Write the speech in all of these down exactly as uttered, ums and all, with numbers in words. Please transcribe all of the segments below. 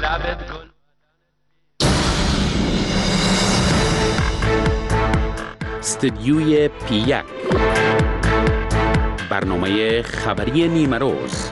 لبت گل. استدیوی پی یک، برنامه خبری نیمه روز.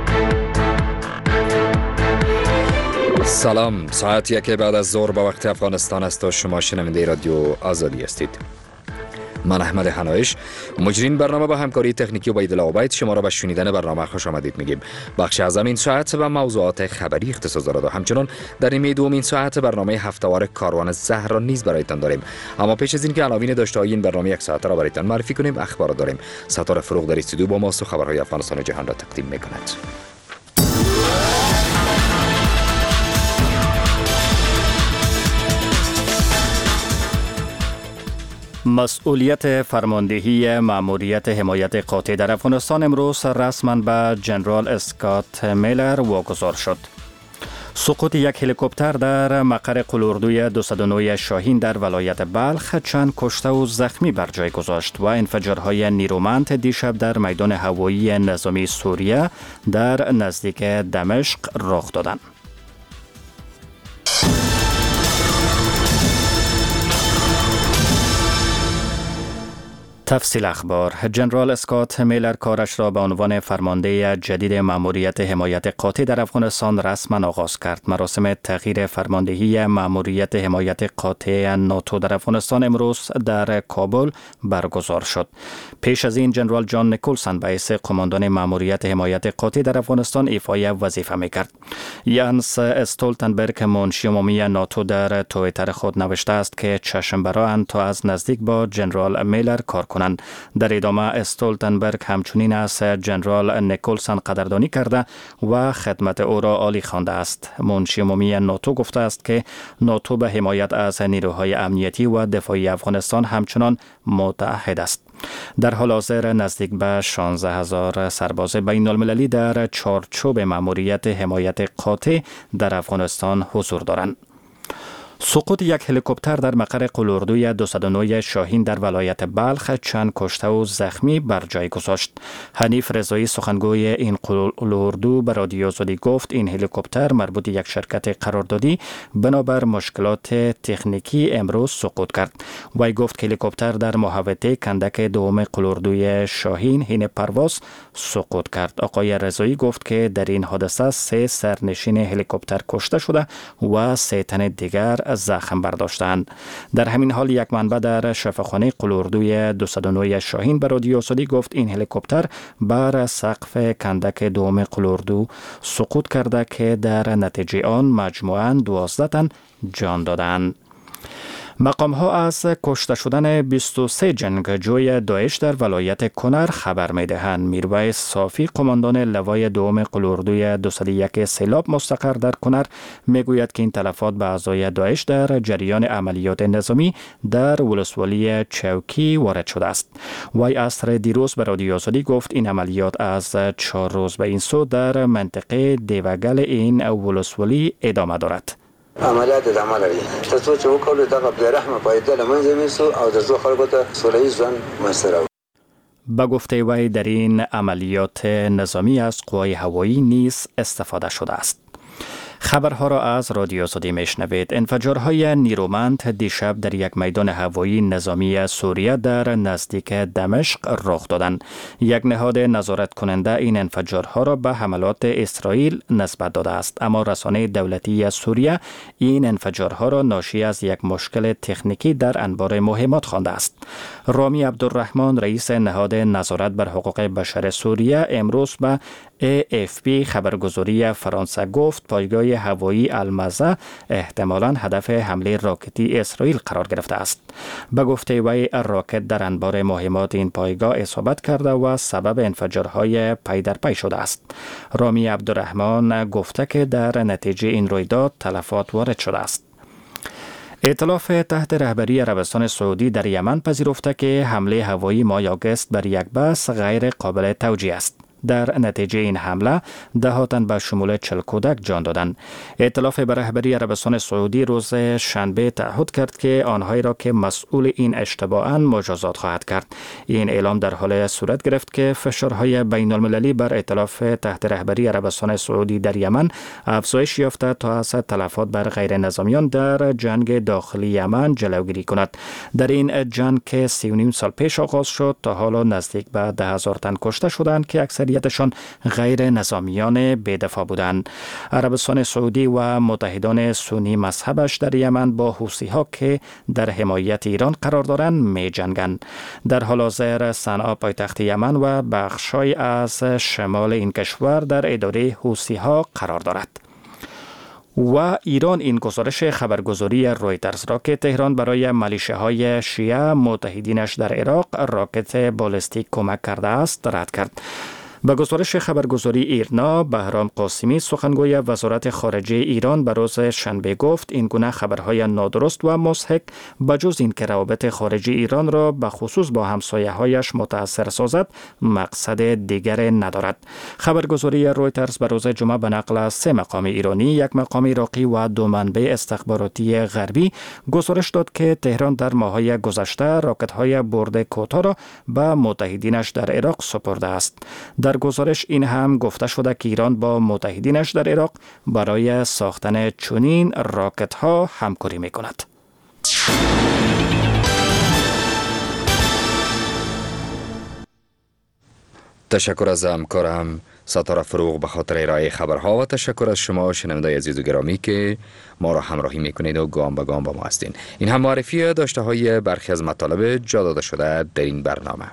سلام، ساعت یک بعد از ظهر با وقت افغانستان است و شما شنونده رادیو آزادی هستید. من احمد حنایش، مجرین برنامه با همکاری تکنیکی و عبید الله عبید شما را به شنیدن برنامه خوش آمدید میگیم. بخش از این ساعت به موضوعات خبری اختصاص دارد و همچنان در نیمه دوم ساعت برنامه هفته‌وار کاروان زهر را نیز برایتان داریم. اما پیش از اینکه عناوین داشته‌های این برنامه یک ساعته را برایتان معرفی کنیم، اخبار داریم. ستاره فروغ در استودیو با ماست و خبرهای افغانستان و جهان را تقدیم میکند. مسئولیت فرماندهی مأموریت حمایت قاطع در افغانستان امروز رسما به جنرال اسکات میلر واگذار شد. سقوط یک هلیکوپتر در مقر قلاردوی دویست و نه شاهین در ولایت بلخ چند کشته و زخمی بر جای گذاشت و انفجارهای نیرومند دیشب در میدان هوایی نظامی سوریه در نزدیک دمشق رخ دادند. تفصیل اخبار. جنرال اسکات میلر کارش را به عنوان فرمانده جدید مأموریت حمایت قاطع در افغانستان رسما آغاز کرد. مراسم تغییر فرماندهی مأموریت حمایت قاطع ناتو در افغانستان امروز در کابل برگزار شد. پیش از این جنرال جان نیکولسون به حیث قماندان مأموریت حمایت قاطع در افغانستان ایفای وظیفه میکرد. یانس استولتنبرگ منشی عمومی ناتو در توییتر خود نوشته است که چشم براند تا از نزدیک با جنرال میلر کار کنند. در ادامه استولتنبرگ همچنین از جنرال نیکولسون قدردانی کرده و خدمت او را عالی خوانده است. منشی عمومی ناتو گفته است که ناتو به حمایت از نیروهای امنیتی و دفاعی افغانستان همچنان متعهد است. در حال حاضر نزدیک به شانزده هزار سرباز بین المللی در چارچوب مأموریت حمایت قاطع در افغانستان حضور دارند. سقوط یک هلیکوپتر در مقر قلاردوی دویست و نه شاهین در ولایت بلخ چند کشته و زخمی بر جای گذاشت. حنیف رضایی سخنگوی این قلاردو به رادیو آزادی گفت این هلیکوپتر مربوط یک شرکت قراردادی بنابر مشکلات تکنیکی امروز سقوط کرد. وی گفت که هلیکوپتر در محوطه کندک دوم قلاردوی شاهین حین پرواز سقوط کرد. آقای رضایی گفت که در این حادثه سه سرنشین هلیکوپتر کشته شده و سه تن دیگر زخم برداشتند. در همین حال یک منبع در شفاخانه قلاردوی دویست و نه شاهین به رادیو آزادی گفت این هلیکوپتر بر سقف کندک دوم قلاردو سقوط کرده که در نتیجه آن مجموعاً دوازده تن جان دادند. مقام ها از کشته شدن بیست و سه جنگجوی داعش در ولایت کنر خبر می دهند. میرویس صافی قماندان لوای دوم قلاردوی دویست و یک سیلاب مستقر در کنر می گوید که این تلفات به اعضای داعش در جریان عملیات نظامی در ولسوالی چوکی وارد شده است. وی عصر دیروز به رادیو آزادی گفت این عملیات از چهار روز به این سو در منطقه دیوگل این ولسوالی ادامه دارد. عملیات ادامه لري ترڅو چې وکولو دغه بېرحمه پایده له منځه یوسو او د زړو خلکو ته سوله ییز ژوند منځته راوړو. به گفته وی در این عملیات نظامی از قوای هوایی نیز استفاده شده است. خبرها را از رادیو آزادی میشنوید. انفجارهای نیرومند دیشب در یک میدان هوایی نظامی سوریه در نزدیک دمشق رخ دادند. یک نهاد نظارت کننده این انفجارها را به حملات اسرائیل نسبت داده است، اما رسانه دولتی سوریه این انفجارها را ناشی از یک مشکل تکنیکی در انبار مهمات خوانده است. رامی عبدالرحمن رئیس نهاد نظارت بر حقوق بشر سوریه امروز به ای اف پی خبرگزاری فرانسه گفت پایگاه هوایی المزه احتمالاً هدف حمله راکتی اسرائیل قرار گرفته است. به گفته وی راکت در انبار مهمات این پایگاه اصابت کرده و سبب انفجارهای پی در پی شده است. رامی عبدالرحمن گفته که در نتیجه این رویداد تلفات وارد شده است. ائتلاف تحت رهبری عربستان سعودی در یمن پذیرفته که حمله هوایی ماه آگوست بر یک بس غیر قابل توجیه است. در نتیجه این حمله ده تن به شمول چهل کودک جان دادند. ائتلاف به رهبری عربستان سعودی روز شنبه تعهد کرد که آنهایی را که مسئول این اشتباهند مجازات خواهد کرد. این اعلام در حال صورت گرفت که فشارهای بین المللی بر ائتلاف تحت رهبری عربستان سعودی در یمن افزایش یافته تا از تلفات بر غیر نظامیان در جنگ داخلی یمن جلوگیری کند. در این جنگ که سی و نیم سال پیش آغاز شد تا حالا نزدیک به ده هزار تن کشته شدند که اکثریتشان غیر نظامیان بی‌دفاع بودند. عربستان سعودی و متحدان سنی مذهبش در یمن با حوثی ها که در حمایت ایران قرار دارند می جنگند. در حال حاضر صنعا پایتخت یمن و بخشای از شمال این کشور در اداره حوثی ها قرار دارد. و ایران این گزارش خبرگزاری رویترز را که تهران برای ملیشه‌های شیعه متحدینش در عراق راکت بالستیک کمک کرده است رد کرد. به گزارش خبرگزاری ایرنا، بهرام قاسمی سخنگوی وزارت خارجه ایران به روز شنبه گفت این گونه خبرهای نادرست و مضحک بجز این که روابط خارجی ایران را به خصوص با همسایه‌هایش متاثر سازد مقصد دیگر ندارد. خبرگزاری رویترز به روز جمعه به نقل از سه مقام ایرانی، یک مقام عراقی و دو منبع استخباراتی غربی گزارش داد که تهران در ماه‌های گذشته راکت‌های برد کوتاه را به متحدینش در عراق سپرده است. در گزارش این هم گفته شده که ایران با متحدینش در عراق برای ساختن چنین راکت ها همکاری می کند. تشکر از همکارم ستاره فروغ به خاطر ارائه خبرها و تشکر از شما شنوندگان عزیز و گرامی که ما را همراهی میکنید و گام به گام با ما هستین. این هم معرفی داشته های برخی از مطالب جا داده شده در این برنامه.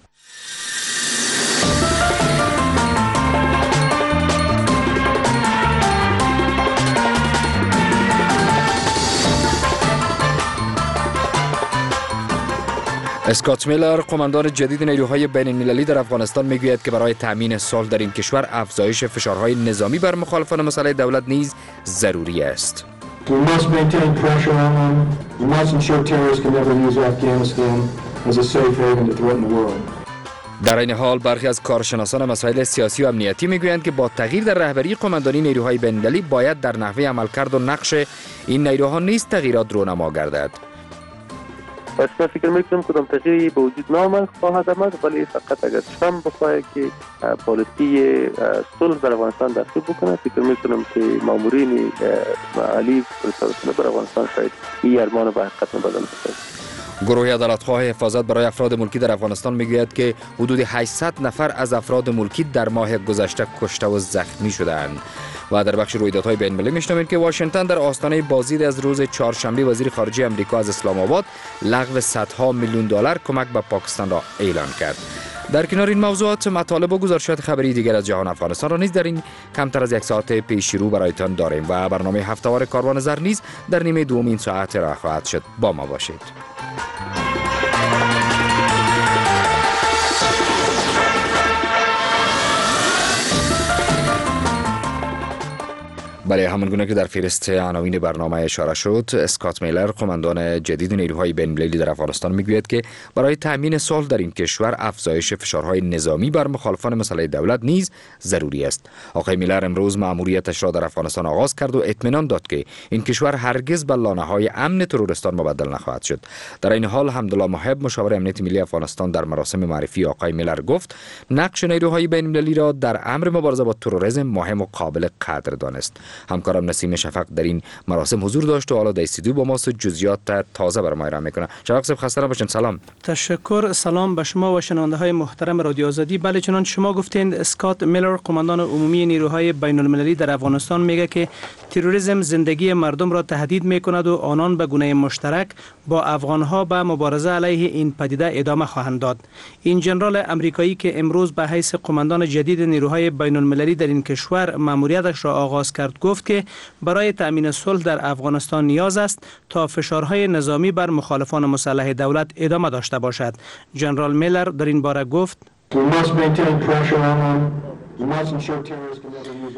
اسکات میلر قماندان جدید نیروهای بین المللی در افغانستان میگوید که برای تامین صلح در این کشور افزایش فشارهای نظامی بر مخالفان مسئله دولت نیز ضروری است. در این حال برخی از کارشناسان مسائل سیاسی و امنیتی میگویند که با تغییر در رهبری قماندانی نیروهای بین المللی باید در نحوه عملکرد و نقش این نیروها نیز تغییرات رونما گردد. پس من فکر میکنم کدام تغییری به وجود نامد خواهد آمد، ولی فقط اگر شام بخواهد که پالیسی صلح در افغانستان دستور بکنه، فکر میکنم که مامورین عالی پرسپولیس در افغانستان شاید این ارمان به حقیقت بدل بکنه. گروه عدالتخواه حفاظت برای افراد ملکی در افغانستان میگوید که حدود هشتصد نفر از افراد ملکی در ماه گذشته کشته و زخمی شدند. و در بخش رویدادهای بین المللی میشنوید که واشنگتن در آستانه بازدید از روز چهارشنبه وزیر خارجه آمریکا از اسلام آباد لغو صدها میلیون دلار کمک به پاکستان را اعلان کرد. در کنار این موضوعات مطالب و گزارشات خبری دیگر از جهان افغانستان را نیز در این کمتر از یک ساعت پیش رو برایتان داریم و برنامه هفته‌وار کاروان زر نیز در نیمه دوم این ساعت را خواهد شد. با ما باشید. بله، همانگونه که در فهرست عناوین برنامه اشاره شد، اسکات میلر قماندان جدید نیروهای بین المللی در افغانستان میگوید که برای تامین صلح در این کشور افزایش فشارهای نظامی بر مخالفان مسئله دولت نیز ضروری است. آقای میلر امروز مأموریتش را در افغانستان آغاز کرد و اطمینان داد که این کشور هرگز به لانه‌های امن تروریستان مبدل نخواهد شد. در این حال حمدالله محب مشاور امنیت ملی افغانستان در مراسم معرفی آقای میلر گفت نقش نیروهای بین المللی را در امر مبارزه با تروریسم مهم و قابل قدر دانست. همکارم نسیم شفق در این مراسم حضور داشت و حالا در استودیو با ما جزئیات تازه برای ما ارائه میکنه. شفق صاحب خسته نباشید. سلام. تشکر. سلام به شما و شنونده های محترم رادیو آزادی. بله، چنان شما گفتین اسکات میلر قماندان عمومی نیروهای بین المللی در افغانستان میگه که تروریسم زندگی مردم را تهدید میکند و آنان به گونه مشترک با افغانها به مبارزه علیه این پدیده ادامه خواهند داد. این ژنرال امریکایی که امروز به حیث قماندان جدید نیروهای بین المللی در این کشور مأموریتش را آغاز کرد گفت که برای تأمین صلح در افغانستان نیاز است تا فشارهای نظامی بر مخالفان مسلح دولت ادامه داشته باشد. ژنرال میلر در این باره گفت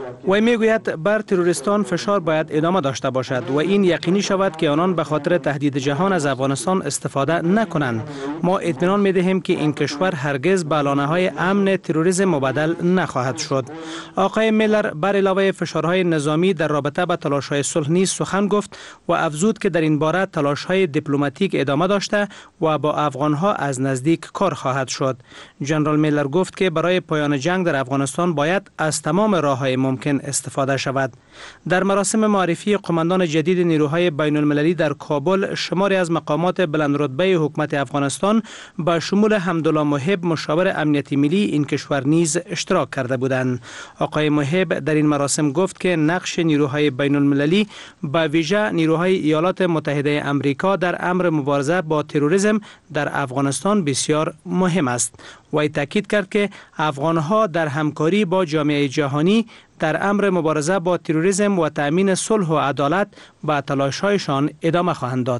و میگوید بر تروریستان فشار باید ادامه داشته باشد و این یقینی شود که آنان به خاطر تهدید جهان از افغانستان استفاده نکنند. ما اطمینان میدهیم که این کشور هرگز به لانه‌های امن تروریسم مبدل نخواهد شد. آقای میلر بر علاوه فشارهای نظامی در رابطه با تلاش‌های صلح نیز سخن گفت و افزود که در این باره تلاش‌های دیپلماتیک ادامه داشته و با افغان‌ها از نزدیک کار خواهد شد. جنرال میلر گفت که برای پایان جنگ در افغانستان باید از تمام راه‌های ممکن استفاده شود. در مراسم معرفی قماندان جدید نیروهای بین المللی در کابل، شماری از مقامات بلند رتبه حکومت افغانستان با شمول حمدالله محب مشاور امنیتی ملی این کشور نیز اشتراک کرده بودند. آقای محب در این مراسم گفت که نقش نیروهای بین المللی با ویژه نیروهای ایالات متحده آمریکا در امر مبارزه با تروریسم در افغانستان بسیار مهم است. و تاکید کرد که افغانها در همکاری با جامعه جهانی در امر مبارزه با تروریسم و تأمین صلح و عدالت با تلاش‌هایشان ادامه خواهند داد.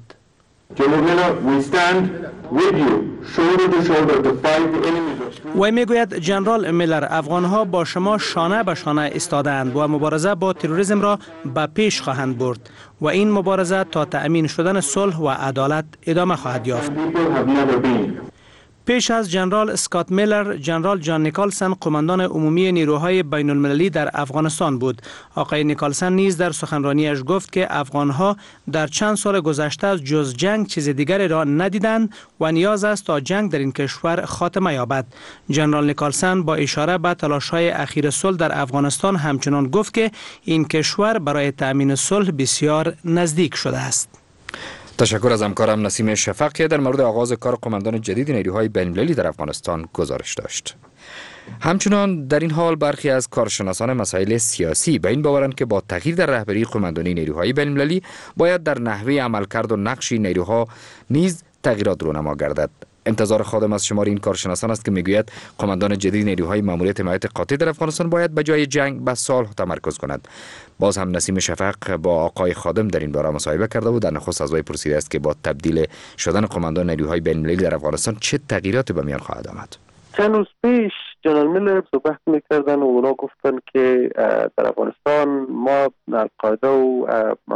و میگوید جنرال میلر افغانها با شما شانه به شانه ایستادند و مبارزه با تروریسم را به پیش خواهند برد و این مبارزه تا تأمین شدن صلح و عدالت ادامه خواهد یافت. پیش از جنرال اسکات میلر، جنرال جان نیکلسن قماندان عمومی نیروهای بین المللی در افغانستان بود. آقای نیکلسن نیز در سخنرانیش گفت که افغانها در چند سال گذشته از جز جنگ چیز دیگری را ندیدند و نیاز است تا جنگ در این کشور خاتمه یابد. جنرال نیکلسن با اشاره به تلاش‌های اخیر صلح در افغانستان همچنان گفت که این کشور برای تأمین صلح بسیار نزدیک شده است. تشکر از همکارم نسیم شفق که در مورد آغاز کار قماندان جدید نیروهای بین‌المللی در افغانستان گزارش داشت. همچنان در این حال برخی از کارشناسان مسائل سیاسی به این باورند که با تغییر در رهبری قماندانی نیروهای بین‌المللی باید در نحوه عملکرد و نقش نیروها نیز تغییرات رونما گردد. انتظار خادم از شمار این کارشناسان است که میگوید قماندان جدید نیروهای ماموریت حمایت قاطع در افغانستان باید به جای جنگ به صلح تمرکز کند. باز هم نسیم شفق با آقای خادم در این باره مصاحبه کرده و در نخست از وی پرسیده است که با تبدیل شدن قماندان نیروهای بین‌المللی در افغانستان چه تغییراتی به میان خواهد آمد. چند روز پیش جنرال میلر صحبت میکردن و اونا گفتن که در افغانستان ما القاعده و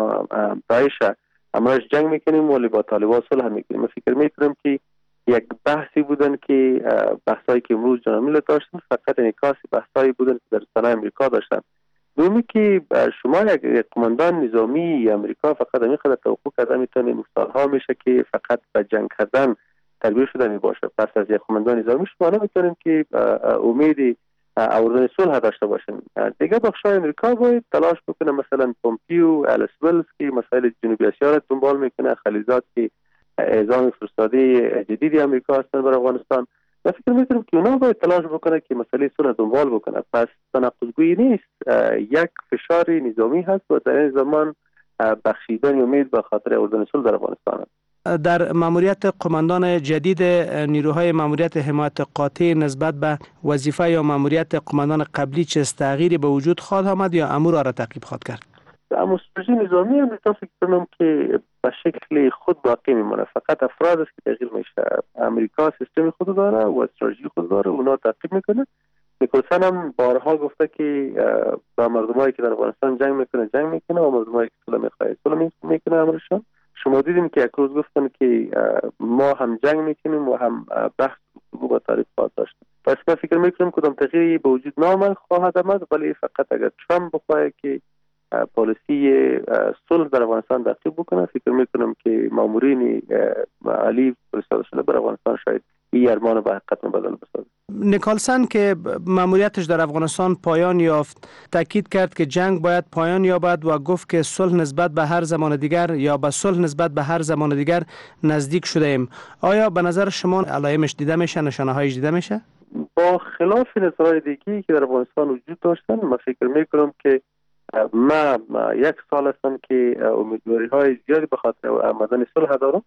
داعش همراهش جنگ میکنیم ولی با طالبان صلح میکنیم. من فکر میکنم که یک بحثی بودن که بحثایی که امروز جنرال میلر داشتن فقط انعکاس بحثایی بودن که در سنای امریکا داشتن. دومی که شما یک قماندان نظامی امریکا فقط همین قدر توقع کرده میتونه سالها میشه که فقط به جنگ کردن تربیت شده می باشه. پس از یک قماندان نظامی شما نمیتونیم که امید آوردن صلح داشته باشیم. دیگه بخشای امریکا باید تلاش بکنه، مثلا پومپیو، الیس ولز که مسائل جنوبی آسیا را دنبال میکنه، خلیزات که اعزام فرستاده جدیدی امریکا هستن برای افغانستان. من فکر میکنم که اونا باید تلاش بکنه که مسئله صلح دنبال بکنه. پس تناقض‌گویی نیست، یک فشار نظامی هست و در این زمان بخشیدن امید به خاطر آوردن صلح در افغانستان است. در ماموریت قماندان جدید نیروهای ماموریت حمایت قاطع نسبت به وظیفه یا ماموریت قماندان قبلی چه تغییری به وجود خواهد آمد یا امور را تعقیب خواهد کرد؟ اما استراتژی نظامی امریکا فکر کنم که به شکل خود باقی میمونه، فقط افراد است که تغییر میشه. امریکا سیستم خود داره و استراتژی خود داره، اونا تعقیب میکنه. نیکلسن هم بارها گفته که با مردمایی که در افغانستان جنگ میکنه جنگ میکنه و مردمایی که صلح میخواد صلح میکنه امرشون. شما دیدیم که یک روز گفتن که ما هم جنگ میکنیم و هم بحث با تعریفات داشتیم. پس من فکر میکنم کدام تغییری به وجود نامد خواهد آمد، ولی فقط اگر ترامپ بخواه که پالیسی صلح در افغانستان تعقیب بکنه، فکر میکنم که مامورین عالی فرستاده شده بر افغانستان شاید این ارمان به حقیقت مبدل بسازه. نیکلسن که ماموریتش در افغانستان پایان یافت تاکید کرد که جنگ باید پایان یابد و گفت که صلح نسبت به هر زمان دیگر یا به صلح نسبت به هر زمان دیگر نزدیک شده ایم. آیا به نظر شما علائمش دیده میشه، نشانه هایش دیده میشه؟ با خلاف نظرهای دیگی که در افغانستان وجود داشتن، من فکر میکنم که ما, ما یک سال هستم که امیدواری های زیادی به خاطر آمدن صلح دارم.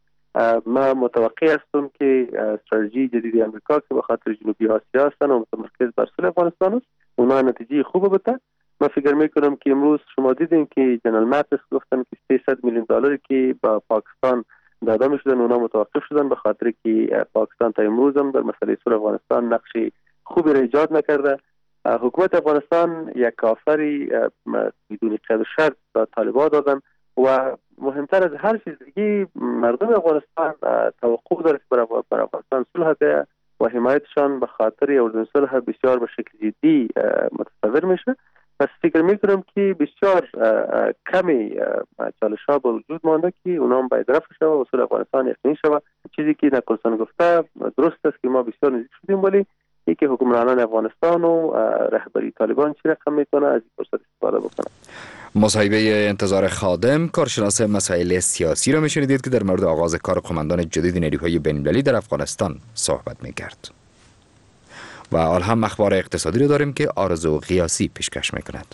ما متوقع هستم که استراتژی جدید امریکا که به خاطر جنوبی آسیا هستن و متمرکز بر صلح افغانستان است، اونا نتیجه خوب بده. من فکر میکنم که امروز شما دیدین که جنرال ماتیس گفتن که سیصد میلیون دلاری که با پاکستان داده میشدن اونا متوقف شدن به خاطر که پاکستان تا امروز هم در مسئله صلح افغانستان نقش خوبی را ایجاد نکرده. حکومت افغانستان یک کافری بدون قید و شرط به طالبان دادن و مهمتر از هر چیز دیگه مردم افغانستان توقع داره که بر افغانستان صلح ده و حمایتشان به خاطر اردن صلح بسیار به شکل جدی متصور میشه. پس فکر میکنم که بسیار کمی چالش ها به وجود مانده که اونا هم باید رفع شود و صلح افغانستان یقینی شود. چیزی که نکلسون گفته درست است که ما بسیار نزدیک شدیم، ولی اینکه حکمرانان افغانستان و رهبری طالبان چی رقم میکنه از این فرصت استفاده بکنه. مصاحبه انتظار خادم، کارشناس مسائل سیاسی را میشنیدید که در مورد آغاز کار قماندان جدید نیروهای بین‌المللی در افغانستان صحبت میکرد. و حال هم اخبار اقتصادی رو داریم که آرزو قیاسی پیشکش میکند.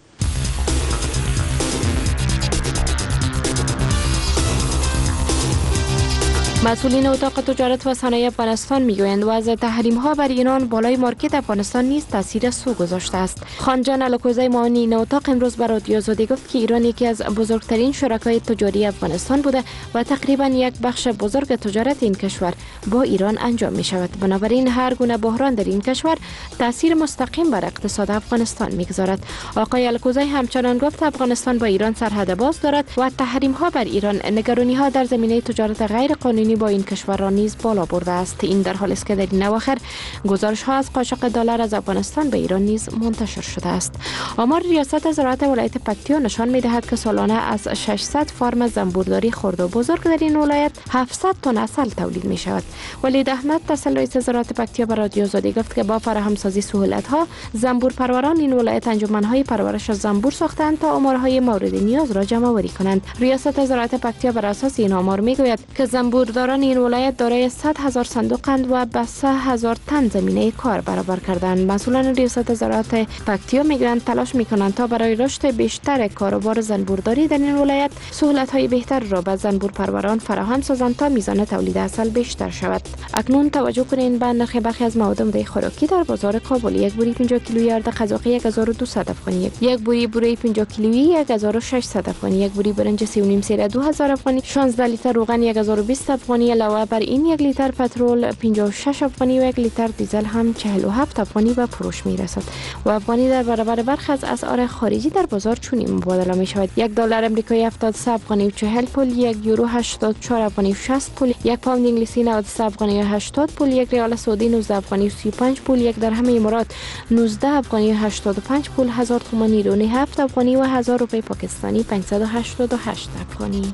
مسئولین اتاق تجارت و صنایع افغانستان میگویند وضع تحریم ها بر ایران بالای مارکت افغانستان نیز تاثیر سو گذاشته است. خانجان الکوزی معاون این اتاق امروز بر رادیو آزادی گفت که ایران یکی از بزرگترین شرکای تجاری افغانستان بوده و تقریبا یک بخش بزرگ تجارت این کشور با ایران انجام می شود. بنابراین هر گونه بحران در این کشور تاثیر مستقیم بر اقتصاد افغانستان میگذارد. آقای الکوزی همچنان گفت افغانستان با ایران سرحد باز دارد و تحریم ها بر ایران نگرانی ها در زمینه تجارت غیر قانونی با این کشور را نیز بالا برده است. این در حالی است که در این اواخر گزارش ها از قاچاق دلار از افغانستان به ایران نیز منتشر شده است. آمار ریاست زراعت ولایت پکتیا نشان می دهد که سالانه از ششصد فارم زنبورداری خرد و بزرگ در این ولایت هفتصد تن عسل تولید می شود. ولید احمد تصل رئیس زراعت پکتیا بر رادیو آزادی گفت که با فراهم سازی سهولت ها زنبور پروران این ولایت انجمن های پرورش زنبور ساختند تا آمارهای مورد نیاز را جمع آوری کنند. ریاست زراعت پکتیا بر اساس این آمار می گوید که زنبورداران این ولایت دارای صد هزار صندوقند و به سه هزار تن زمینه کار برابر کردند. مسئولان ریاست زراعت پکتیا میگویند تلاش میکنند تا برای رشد بیشتر کاروبار زنبورداری در این ولایت سهولت‌های بهتر را به زنبور پروران فراهم سازند تا میزان تولید عسل بیشتر شود. اکنون توجه کنید به نرخ برخی از مواد خوراکی در بازار کابل. یک بوری پنجاه کیلویی ارد قزاقی یک هزار و دویست افغانی، یک بوری بوره پنجاه کیلویی یک هزار و ششصد افغانی، یک بوری برنج سه و نیم سیر دو هزار افغانی، شانزده لیتر روغن یک هزار و بیست افغانی. علاوه بر این یک لیتر پترول پنجاه و شش افغانی و یک لیتر دیزل هم چهل و هفت افغانی به فروش می رسد و افغانی در برابر برخی از اسعار خارجی در بازار چنین مبادله می شود. یک دلار آمریکایی هفتاد و سه افغانی و چهل پول، یک یورو هشتاد و چهار افغانی و شصت پول، یک پوند انگلیسی نود و سه افغانی و هشتاد پول، یک ریال سعودی نوزده افغانی و سی و پنج پول، یک درهم امارات نوزده افغانی و هشتاد و پنج پول، هزار تومان ایرانی هفت افغانی و هزار روپیه پاکستانی پانصد و هشتاد و هشت افغانی.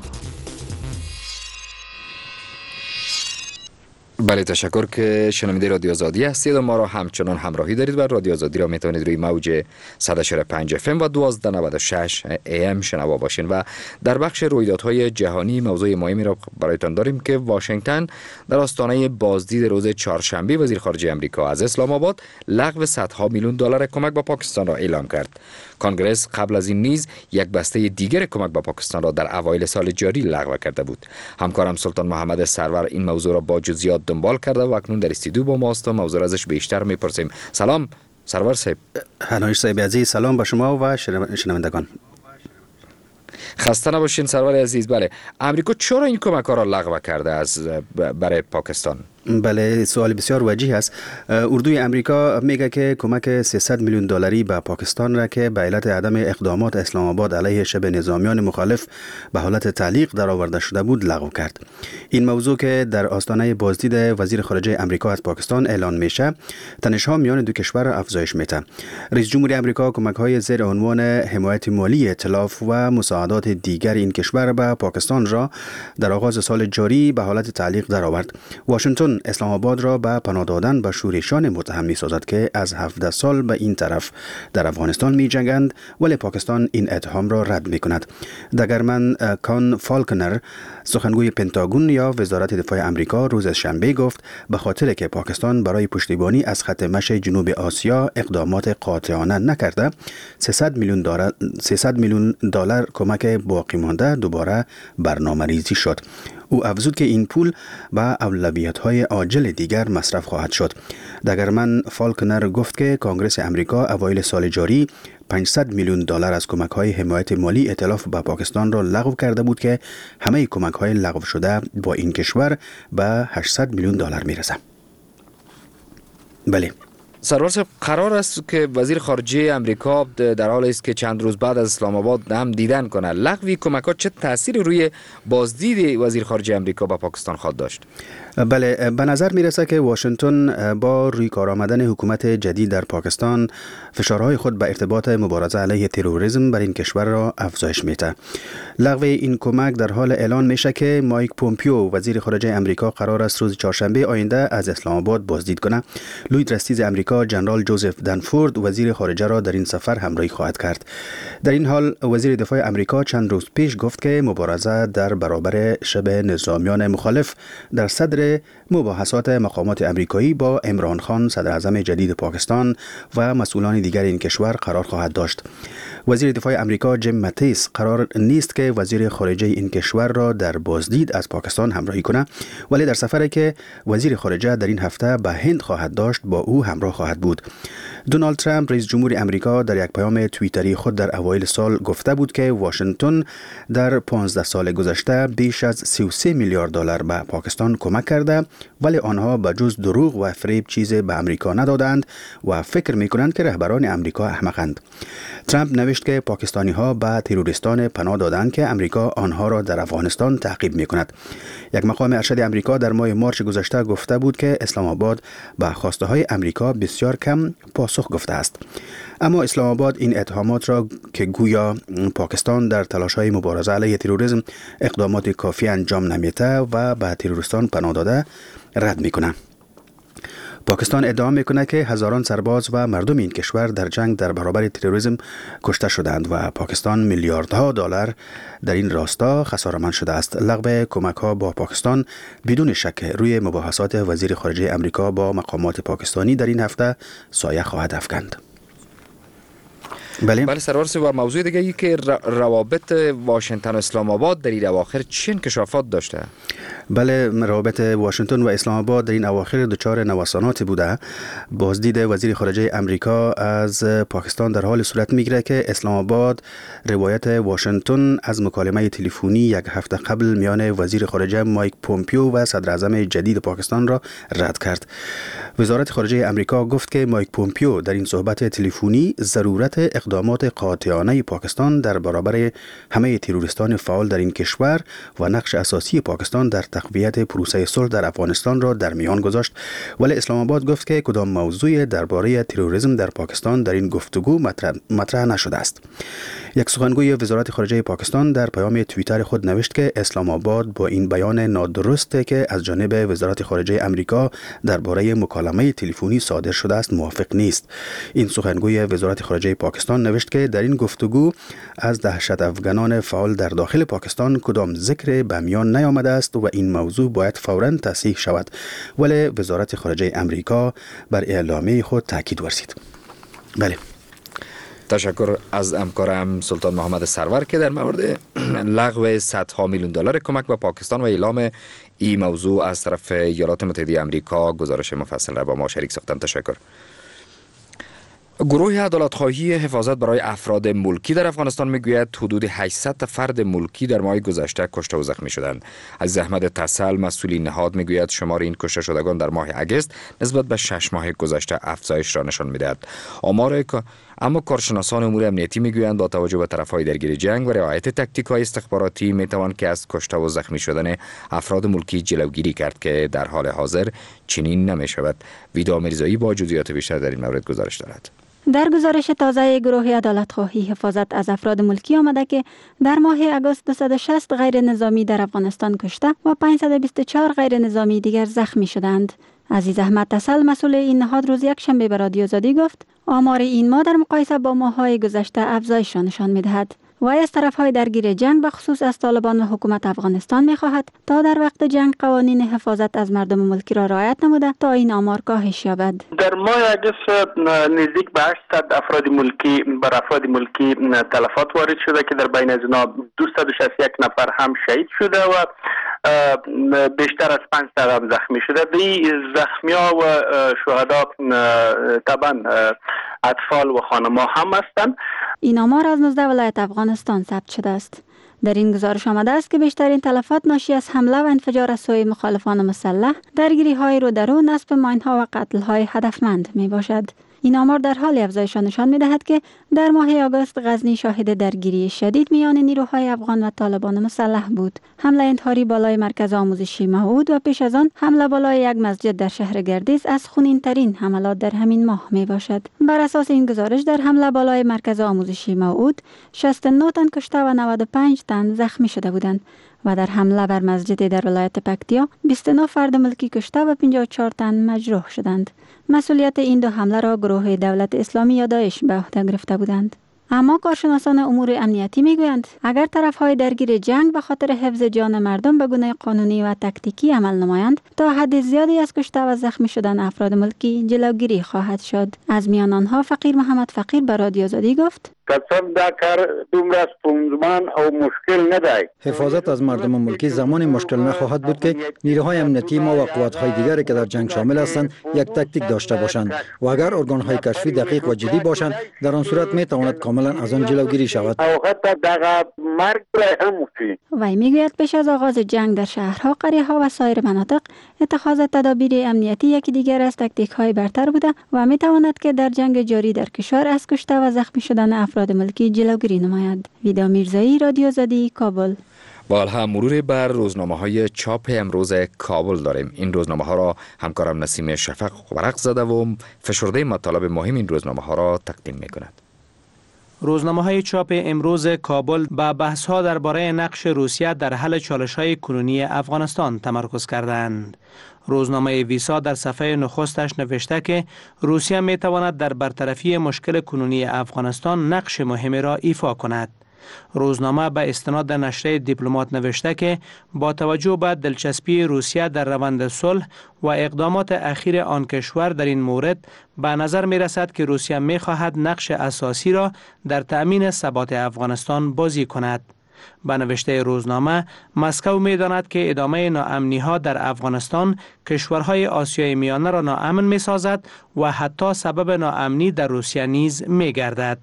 بله، تشکر که شنونده رادیو آزادی هستید و ما را همچنان همراهی دارید. و رادیو آزادی را میتونید روی موج صد و چهل و پنج اف ام و دوازده نود و شش ای ام شنوا باشین. و در بخش رویدادهای جهانی موضوع مهمی را برایتان داریم که واشنگتن در آستانه بازدید روز چهارشنبه وزیر خارجه آمریکا از اسلام آباد لغو صدها میلیون دلار کمک به پاکستان را اعلام کرد. کنگره قبل از این نیز یک بسته دیگر کمک به پاکستان را در اوایل سال جاری لغو کرده بود. همکارم سلطان محمد سرور این موضوع را با جزئیات دنبال کرده و اکنون در استودیو با ماست و موضوع ازش بیشتر میپرسیم. سلام سرور صاحب. هنوش صاحب عزیز، سلام به شما و شنوندگان. خسته نباشین سرور عزیز. بله، امریکا چرا این کمک ها را لغو کرده از برای پاکستان؟ بله، سوال بسیار وجیه است. اردوی امریکا میگه که کمک سیصد میلیون دلاری به پاکستان را که به علت عدم اقدامات اسلام آباد علیه شبه نظامیان مخالف به حالت تعلیق درآورده شده بود لغو کرد. این موضوع که در آستانه بازدید وزیر خارجه امریکا از پاکستان اعلان میشه، تنش‌ها میان دو کشور افزایش میده. رئیس جمهور امریکا کمک‌های زیر عنوان حمایت مالی، ائتلاف و مساعدات دیگر این کشور به پاکستان را در آغاز سال جاری به حالت تعلیق درآورد. واشنگتن اسلام آباد را به پناه دادن به شورشان متهم می سازد که از هفده سال به این طرف در افغانستان می جنگند، ولی پاکستان این اتهام را رد می کند. دگرمن کان فالکنر، سخنگوی پنتاگون یا وزارت دفاع امریکا، روز شنبه گفت به خاطر که پاکستان برای پشتیبانی از خط مشی جنوب آسیا اقدامات قاطعانه نکرده، سیصد میلیون دلار سیصد میلیون دلار کمک باقی مانده دوباره برنامه‌ریزی شد. او افزود که این پول به اولویت‌های عاجل دیگر مصرف خواهد شد. دگرمن فالکنر گفت که کنگره امریکا اوایل سال جاری پانصد میلیون دلار از کمک‌های حمایت مالی ائتلاف به پاکستان را لغو کرده بود که همه کمک‌های لغو شده با این کشور به هشتصد میلیون دلار میرسه. بله، سرور صاحب، قرار است که وزیر خارجه امریکا در حال است که چند روز بعد از اسلام آباد هم دیدن کنه. لغو کمک‌ها چه تأثیری روی بازدید وزیر خارجه امریکا با پاکستان خواهد داشت؟ بله، به نظر میرسه که واشنگتن با روی کار آمدن حکومت جدید در پاکستان فشارهای خود به ارتباط مبارزه علیه تروریسم بر این کشور را افزایش میده. لغو این کمک در حال اعلان میشه که مایک پومپیو وزیر خارجه امریکا قرار است روز چهارشنبه آینده از اسلام آباد بازدید کنه. لوید رستیز امریکا جنرال جوزف دنفورد وزیر خارجه را در این سفر همراهی خواهد کرد. در این حال وزیر دفاع امریکا چند روز پیش گفت که مبارزه در برابر شبه نظامیان مخالف در صدر مباحثات مقامات امریکایی با عمران خان صدر اعظم جدید پاکستان و مسئولان دیگر این کشور قرار خواهد داشت. وزیر دفاع امریکا جیم ماتیس قرار نیست که وزیر خارجه این کشور را در بازدید از پاکستان همراهی کنه، ولی در سفری که وزیر خارجه در این هفته به هند خواهد داشت با او همراه خواهد بود. دونالد ترامپ رئیس جمهور امریکا در یک پیام توییتری خود در اوایل سال گفته بود که واشنگتن در پانزده سال گذشته بیش از سی و سه میلیارد دلار به پاکستان کمک کرده، ولی آنها به جز دروغ و فریب چیزی به امریکا ندادند و فکر میکنند که رهبران امریکا احمقند. ترامپ نوشت که پاکستانی ها به تروریستان پناه دادند که امریکا آنها را در افغانستان تعقیب میکند. یک مقام ارشد امریکا در ماه مارچ گذشته گفته بود که اسلام آباد به خواسته های امریکا بسیار کم پاسخ گفته است. اما اسلام آباد این اتهامات را که گویا پاکستان در تلاش های مبارزه علیه تروریسم اقدامات کافی انجام نمیده و به تروریستان پناه داده رد میکنه. پاکستان ادعا میکنه که هزاران سرباز و مردم این کشور در جنگ در برابر تروریسم کشته شدند و پاکستان میلیاردها دلار در این راستا خساره‌مند شده است. لغو کمک ها با پاکستان بدون شک روی مباحثات وزیر خارجه امریکا با مقامات پاکستانی در این هفته سایه خواهد افکند. بله بله سرور صاحب، و موضوع دیگه ای که روابط واشنگتن و اسلام آباد در این اواخر چه انکشافات داشته؟ بله، روابط واشنگتن و اسلام آباد در این اواخر دچار نوسانات بوده. بازدید وزیر خارجه امریکا از پاکستان در حال صورت میگیره که اسلام آباد روایت واشنگتن از مکالمه تلفنی یک هفته قبل میان وزیر خارجه مایک پومپیو و صدر اعظم جدید پاکستان را رد کرد. وزارت خارجه امریکا گفت که مایک پومپیو در این صحبت تلفنی ضرورت اقدامات قاطعانه پاکستان در برابر همه تروریستان فعال در این کشور و نقش اساسی پاکستان در تقویت پروسه صلح در افغانستان را در میان گذاشت، ولی اسلام آباد گفت که کدام موضوع درباره تروریسم در پاکستان در این گفتگو مطرح, مطرح نشده است. یک سخنگوی وزارت خارجه پاکستان در پیام توییتر خود نوشت که اسلام آباد با این بیان نادرسته که از جانب وزارت خارجه امریکا درباره مکالمه تلفنی صادر شده است موافق نیست. این سخنگوی وزارت خارجه پاکستان نوشت که در این گفتگو از دهشت افغانان فعال در داخل پاکستان کدام ذکر به میان نیامده است و این موضوع باید فوراً تصحیح شود، ولی وزارت خارجه امریکا بر اعلامیه خود تاکید ورزید. بله، تشکر از همکارم سلطان محمد سرور که در مورد لغو صدها میلیون دلار کمک به پاکستان و اعلام این موضوع از طرف ایالات متحده آمریکا گزارش مفصل را با ما شریک ساختند. تشکر. گروه عدالت‌خواهی حفاظت برای افراد ملکی در افغانستان میگوید حدود هشتصد فرد ملکی در ماه گذشته کشته و زخمی شدند. از احمد تسل مسئول این نهاد میگوید شمار این کشته شدگان در ماه اگست نسبت به شش ماه گذشته افزایش را نشان میدهد. آمار اما کارشناسان امور امنیتی میگویند با توجه به طرفهای درگیر جنگ و رعایت تاکتیک‌های استخباراتی میتوان که از کشته و زخمی شدن افراد ملکی جلوگیری کرد که در حال حاضر چنین نمیشود. ویدا میرزایی با جزئیات بیشتر در این مورد گزارش دارد. در گزارش تازه گروه عدالت‌خواهی حفاظت از افراد ملکی آمده که در ماه اگست دویست و شصت غیر نظامی در افغانستان کشته و پانصد و بیست و چهار غیر نظامی دیگر زخمی شدند. عزیز احمد تسل مسئول این نهاد روز یکشنبه به رادیو آزادی گفت آمار این ماه در مقایسه با ماه‌های گذشته افزایش را نشان می‌دهد. وی از طرف‌های درگیر جنگ به خصوص از طالبان و حکومت افغانستان می‌خواهد تا در وقت جنگ قوانین حفاظت از مردم ملکی را رعایت نموده تا این آمار کاهش یابد. در ماه اگست نزدیک به هشتصد افراد ملکی بر افراد ملکی تلفات وارد شده که در بین از آنها دویست و شصت و یک نفر هم شهید شده و بیشتر از پانصد هم زخمی شده. این زخمی‌ها و شهدا طبعا اطفال و خانم‌ها هم هستند. این آمار از نوزده ولایت افغانستان ثبت شده است. در این گزارش آمده است که بیشترین تلفات ناشی از حمله و انفجار از سوی مخالفان مسلح، درگیری های رو درو، نصب ماین‌ها و قتل های هدفمند می باشد. این آمار در حال افزایش نشان می دهد که در ماه آگوست غزنی شاهد درگیری شدید میان نیروهای افغان و طالبان مسلح بود. حمله انتحاری بالای مرکز آموزشی موعود و پیش از آن حمله بالای یک مسجد در شهر گردیز از خونین ترین حملات در همین ماه می باشد. بر اساس این گزارش در حمله بالای مرکز آموزشی موعود شصت و نه تن کشته و نود و پنج تن زخمی شده بودند و در حمله بر مسجد در ولایت پکتیا بیست و نه فرد ملکی کشته و پنجاه و چهار تن مجروح شدند. مسئولیت این دو حمله را گروه دولت اسلامی یا داعش به عهده گرفته بودند. اما کارشناسان امور امنیتی میگویند اگر طرفهای درگیر جنگ به خاطر حفظ جان مردم به گونه قانونی و تکتیکی عمل نمایند، تا حد زیادی از کشته و زخمی شدن افراد ملکی جلوگیری خواهد شد. از میان آنها فقیر محمد فقیر به رادیو آزادی گفت: قسم دا کار دومره ستونزمن او مشکل ندای. حفاظت از مردم ملکی زمان مشکل نخواهد بود که نیروهای امنیتی ما و قوات‌های دیگری که در جنگ شامل هستند یک تکتیک داشته باشند و اگر ارگان‌های کشفی دقیق و جدی باشند در آن صورت می‌تواند کاملا از آن جلوگیری شود. او حتی دغه مرگ هم مفید. وی میگوید پیش از آغاز جنگ در شهرها، قریه‌ها و سایر مناطق اتخاذ تدابیر امنیتی یکی دیگر از تکتیک‌های برتر بوده و می‌تواند که در جنگ جاری در کشور از کشته و زخمی شدن افراد ملکی جلوگیری نماید. ویدا میرزایی، رادیو آزادی، کابل. با هم مرور بر روزنامه های چاپ امروز کابل داریم. این روزنامه ها را همکارم نسیم شفق ورق زده و فشرده مطالب مهم این روزنامه ها را تقدیم می کند. روزنامه های چاپ امروز کابل با بحث ها درباره نقش روسیه در حل چالش های کنونی افغانستان تمرکز کردند. روزنامه ویسا در صفحه نخستش نوشته که روسیه می تواند در برطرفی مشکل کنونی افغانستان نقش مهمی را ایفا کند. روزنامه به استناد نشریه دیپلمات نوشته که با توجه به دلچسپی روسیه در روند صلح و اقدامات اخیر آن کشور در این مورد، به نظر می رسد که روسیه می خواهد نقش اساسی را در تأمین ثبات افغانستان بازی کند. به نوشته روزنامه، مسکو می داند که ادامه ناامنی ها در افغانستان کشورهای آسیای میانه را ناامن می سازد و حتی سبب ناامنی در روسیه نیز می گردد.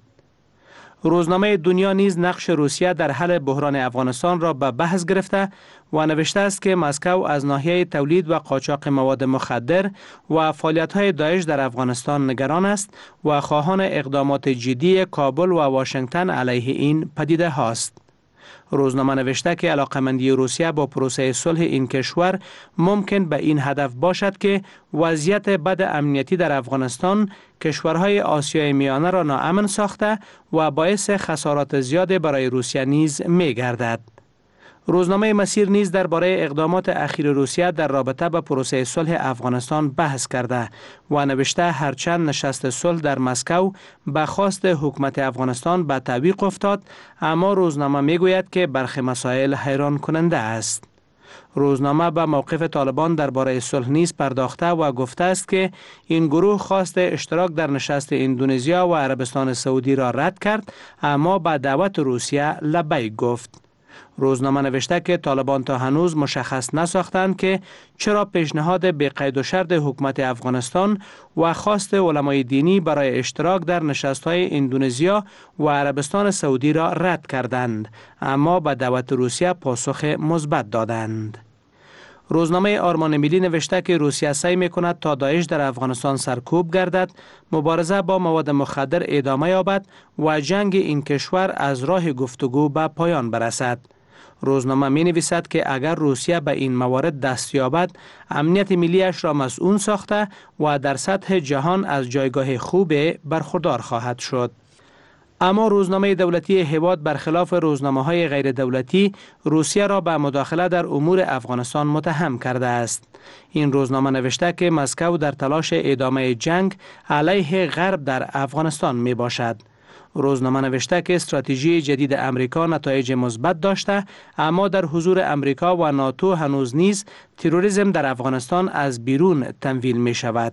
روزنامه دنیا نیز نقش روسیه در حل بحران افغانستان را به بحث گرفته و نوشته است که مسکو از ناحیه تولید و قاچاق مواد مخدر و فعالیت‌های داعش در افغانستان نگران است و خواهان اقدامات جدی کابل و واشنگتن علیه این پدیده هاست. روزنامه نوشته که علاقمندی روسیه با پروسه صلح این کشور ممکن به این هدف باشد که وضعیت بد امنیتی در افغانستان کشورهای آسیای میانه را ناامن ساخته و باعث خسارات زیاد برای روسیه نیز می گردد. روزنامه مسیر نیز درباره اقدامات اخیر روسیه در رابطه با پروسه صلح افغانستان بحث کرده و نوشته هرچند نشست صلح در مسکو به خواست حکومت افغانستان به تعویق افتاد، اما روزنامه میگوید که برخی مسائل حیران کننده است. روزنامه به موقف طالبان درباره صلح نیز پرداخته و گفته است که این گروه خواست اشتراک در نشست اندونزیا و عربستان سعودی را رد کرد، اما به دعوت روسیه لبیک گفت. روزنامه نوشته که طالبان تا هنوز مشخص نساختند که چرا پیشنهاد به قید و شرط حکومت افغانستان و خواست علمای دینی برای اشتراک در نشست‌های اندونزیا و عربستان سعودی را رد کردند، اما به دعوت روسیه پاسخ مثبت دادند. روزنامه آرمان ملی نوشته که روسیه سعی می‌کند تا داعش در افغانستان سرکوب گردد، مبارزه با مواد مخدر ادامه یابد و جنگ این کشور از راه گفتگو به پایان برسد. روزنامه می نویسد که اگر روسیه به این موارد دست یابد، امنیت ملیش را مسئول ساخته و در سطح جهان از جایگاه خوب برخوردار خواهد شد. اما روزنامه دولتی هواد برخلاف روزنامه‌های غیر دولتی روسیه را به مداخله در امور افغانستان متهم کرده است. این روزنامه نوشته که مسکو در تلاش ادامه جنگ علیه غرب در افغانستان می باشد. روزنامه نوشته که استراتژی جدید امریکا نتایج مثبت داشته، اما در حضور امریکا و ناتو هنوز نیز تروریسم در افغانستان از بیرون تمویل می شود.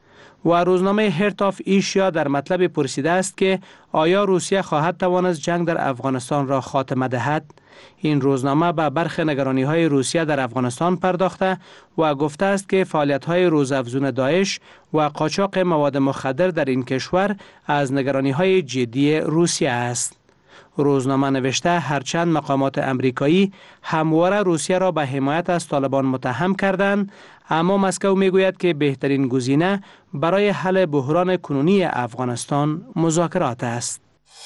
و روزنامه هرت آف ایشیا در مطلب پرسیده است که آیا روسیه خواهد توانست جنگ در افغانستان را خاتمه دهد؟ این روزنامه به برخی نگرانی‌های روسیه در افغانستان پرداخته و گفته است که فعالیت‌های روزافزون داعش و قاچاق مواد مخدر در این کشور از نگرانی‌های جدی روسیه است. روزنامه نوشته هرچند مقامات امریکایی همواره روسیه را به حمایت از طالبان متهم کردند، اما مسکو میگوید که بهترین گزینه برای حل بحران کنونی افغانستان مذاکرات است.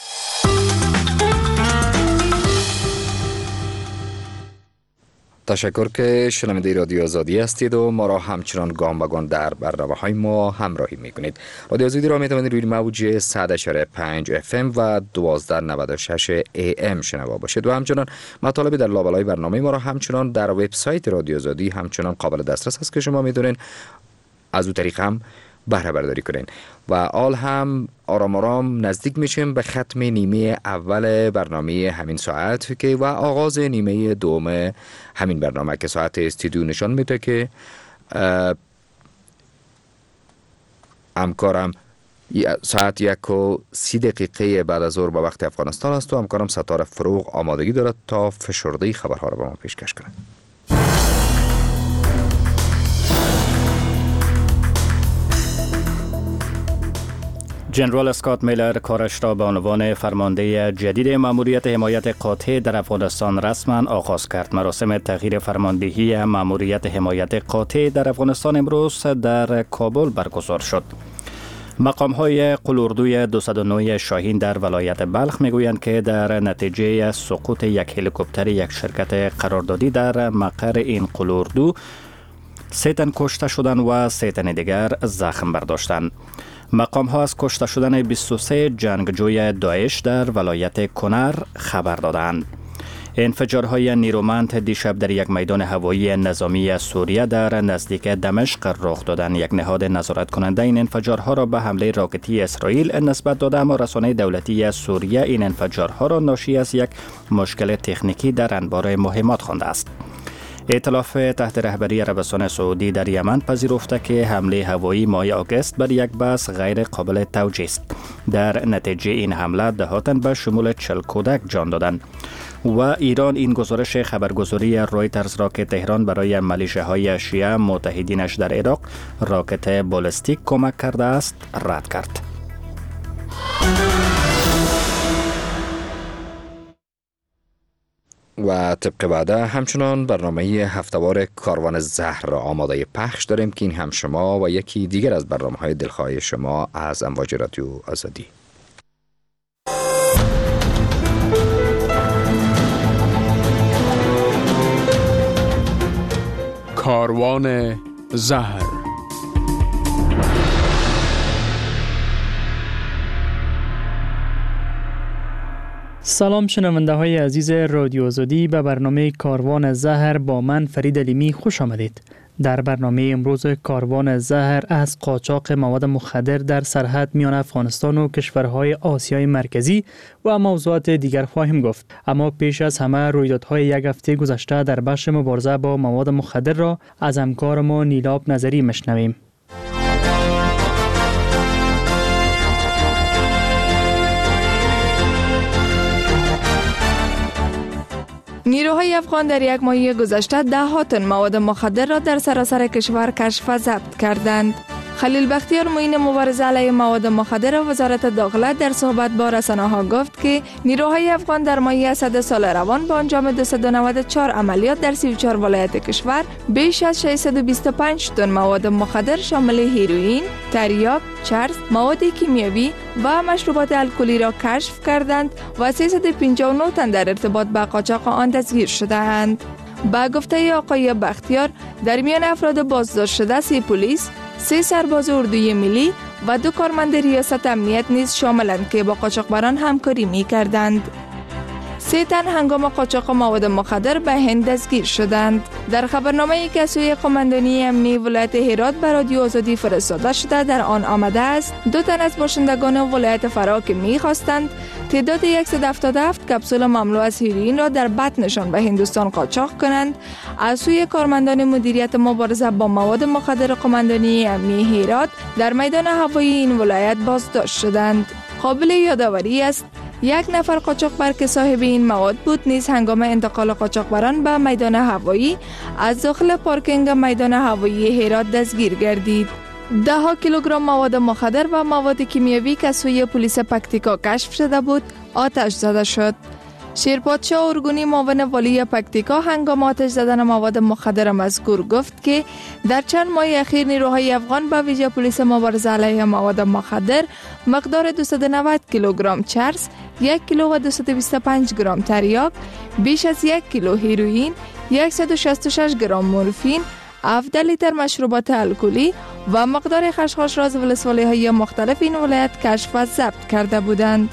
تشکر که شنونده رادیو آزادی هستید و ما را همچنان گام به گام در برنامه های ما همراهی میکنید. رادیو آزادی را میتوانید روی موج صد و پنج اف ام و دوازده نود و شش ای ام شنوا باشید و همچنان مطالب در لابلای برنامه ما را همچنان در وبسایت رادیو آزادی همچنان قابل دسترس است که شما میتونید از اون طریق هم بهره برداری کنین. و آل هم آرام آرام نزدیک میشیم به ختم نیمه اول برنامه همین ساعت که و آغاز نیمه دوم همین برنامه که ساعت استودیو نشان میده که همکارم ساعت یک و سی دقیقه بعد از ظهر به وقت افغانستان است و همکارم ستاره فروغ آمادگی دارد تا فشرده خبرها را به ما پیشکش کند. جنرال اسکات میلر کارش را به عنوان فرمانده جدید ماموریت حمایت قاطع در افغانستان رسما آغاز کرد. مراسم تغییر فرماندهی ماموریت حمایت قاطع در افغانستان امروز در کابل برگزار شد. مقام های قلاردوی دویست و نه شاهین در ولایت بلخ میگویند که در نتیجه سقوط یک هلیکوپتر یک شرکت قراردادی در مقر این قلاردو سه تن کشته شدند و سه تن دیگر زخم برداشتند. مقام ها از کشته شدن بیست و سه جنگجوی داعش در ولایت کنر خبر دادند. انفجارهای نیرومند دیشب در یک میدان هوایی نظامی سوریه در نزدیک دمشق رخ دادند. یک نهاد نظارت کننده این انفجارها را به حمله راکتی اسرائیل نسبت داده، اما رسانه دولتی سوریه این انفجارها را ناشی از یک مشکل تکنیکی در انبار مهمات خوانده است. ائتلاف تحت رهبری عربستان سعودی در یمن پذیرفته که حمله هوایی ماه آگوست بر یک بس غیر قابل توجیه است. در نتیجه این حمله ده ها تن به شمول چهل کودک جان دادند. و ایران این گزارش خبرگزاری رویترز را که تهران برای ملیشه‌های شیعه متحدینش در عراق راکت بالستیک کمک کرده است رد کرد. و طبق وعده همچنان برنامه هفته‌وار کاروان زهر را آماده پخش داریم که این هم شما و یکی دیگر از برنامه‌های دلخواه شما از امواج رادیو آزادی. کاروان زهر. سلام شنونده های عزیز رادیو آزادی، به برنامه کاروان زهر با من فرید علیمی خوش آمدید. در برنامه امروز کاروان زهر از قاچاق مواد مخدر در سرحد میان افغانستان و کشورهای آسیای مرکزی و موضوعات دیگر خواهیم گفت. اما پیش از همه رویدادهای یک هفته گذشته در بخش مبارزه با مواد مخدر را از همکار ما نیلاب نظری مشنویم. نیروهای افغان در یک ماه گذشته ده ها تن مواد مخدر را در سراسر کشور کشف و ضبط کردند. خلیل بختیار معین مبارزه علیه مواد مخدر وزارت داخله در صحبت با رسانه‌ها گفت که نیروهای افغان در ماه اسد سال روان با انجام دویست و نود و چهار عملیات در سی و چهار ولایت کشور بیش از ششصد و بیست و پنج تن مواد مخدر شامل هیروئین، تریاک، چرس، مواد کیمیایی و مشروبات الکلی را کشف کردند و سیصد و پنجاه و نه تن در ارتباط با قاچاق آن دستگیر شدند. با گفته آقای بختیار در میان افراد بازداشت شده سی پلیس، سه سرباز اردوی ملی و دو کارمند ریاست امنیت نیز شاملند که با قاچاقبران همکاری می کردند. سه تن هنگام قاچاق مواد مخدر به هند دستگیر شدند. در خبرنامه‌ای که سوی قماندانی امنی ولایت هرات به رادیو آزادی فرستاده شده در آن آمده است دو تن از باشندگان ولایت فرا که می‌خواستند تعداد صد و هفتاد و هفت کپسول مملو از هیروئین را در بطنشان به هندوستان قاچاق کنند از سوی کارمندان مدیریت مبارزه با مواد مخدر قماندانی امنی هرات در میدان هوایی این ولایت بازداشت شدند. قابل یادآوری است یک نفر قاچاقبر که صاحب این مواد بود نیز هنگام انتقال قاچاقبران به میدان هوایی از داخل پارکینگ میدان هوایی هرات دستگیر گردید. ده ها کیلوگرم مواد مخدر و مواد کیمیایی که سوی پلیس پکتیکا کشف شده بود آتش زده شد. شیرپادشاه ارگونی معاون والی پکتیکا هنگام آتش زدن مواد مخدر مذکور گفت که در چند ماه اخیر نیروهای افغان به ویژه پلیس مبارزه علیه مواد مخدر مقدار دویست و نود کیلوگرم چرس، یک کیلو و دویست و بیست و پنج گرم تریاک، بیش از یک کیلو هیروئین، صد و شصت و شش گرم مورفین، هفده لیتر مشروبات الکلی و مقدار خشخاش را از ولسوالی‌های مختلف این ولایت کشف و ضبط کرده بودند.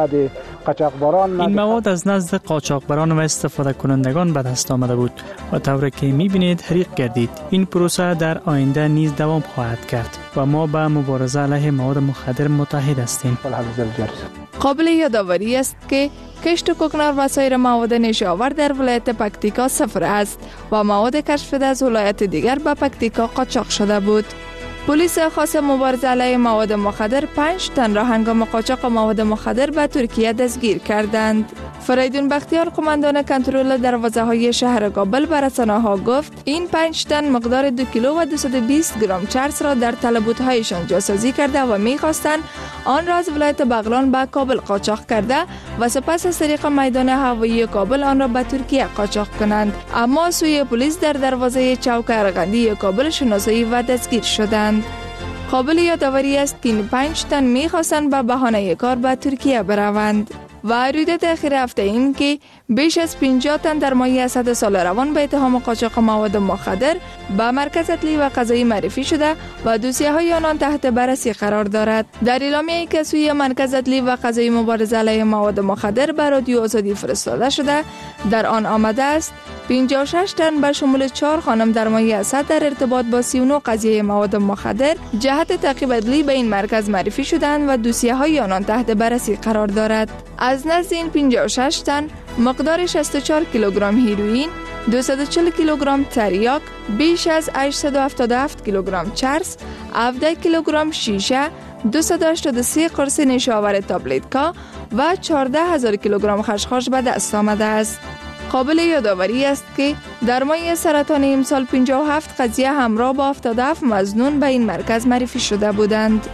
این مواد از نزد قاچاقبران و استفاده کنندگان به دست آمده بود و طوری که می‌بینید حریق گردید. این پروسه در آینده نیز دوام خواهد کرد و ما به مبارزه علیه مواد مخدر متحد هستیم. قابل یادآوری است که کشت کوکنار و سایر مواد نشاور در ولایت پکتیکا صفر است و مواد کشف شده از ولایت دیگر به پکتیکا قاچاق شده بود. پلیس خاص مبارزه علیه مواد مخدر پنج تن را هنگام قاچاق مواد مخدر به ترکیه دستگیر کردند. فریدون بختیار قماندان کنترل دروازه های شهر کابل به رسانه‌ها گفت این پنج تن مقدار دو کیلو و دویست و بیست گرم چرس را در تلبوت‌هایشان جاسازی کرده و می‌خواستند آن را از ولایت بغلان به کابل قاچاق کرده و سپس از طریق میدان هوایی کابل آن را به ترکیه قاچاق کنند. اما سوی پلیس در دروازه چوک ارغندی کابل شناسایی و دستگیر شدند. قابل یادآوری است که این پنج تن می‌خواستند به بهانه کار به ترکیه بروند. و رویداد اخیر هفته این که بیش از پنجاه تن در ماه اسد سال روان به اتهام قاچاق مواد مخدر به مرکز اطلاعی و قضایی معرفی شده و دوسیه های آنان تحت بررسی قرار دارد. در اعلامیه‌ای که سوی مرکز اطلاعی و قضایی مبارزه علیه مواد مخدر به رادیو آزادی فرستاده شده در آن آمده است پنجاه و شش تن به شمول چهار خانم در ماه اسد در ارتباط با سی و نه قضیه مواد مخدر جهت تعقیب اطلاعی به این مرکز معرفی شدند و دوسیه های آنان تحت بررسی قرار دارد. از نزد این پنجاه و شش تن مقدار شصت و چهار کیلوگرم هیروئین، دویست و چهل کیلوگرم تریاک، بیش از هشتصد و هفتاد و هفت کیلوگرم چرس، هفده کیلوگرم شیشه، دویست و هشتاد و سه قرص نشاور تابلتکا و چهارده هزار کیلوگرم خشخاش به دست آمده است. قابل یادآوری است که در ماه سرطان امسال پنجاه و هفت قضیه همراه با هفتاد و هفت مظنون به این مرکز معرفی شده بودند.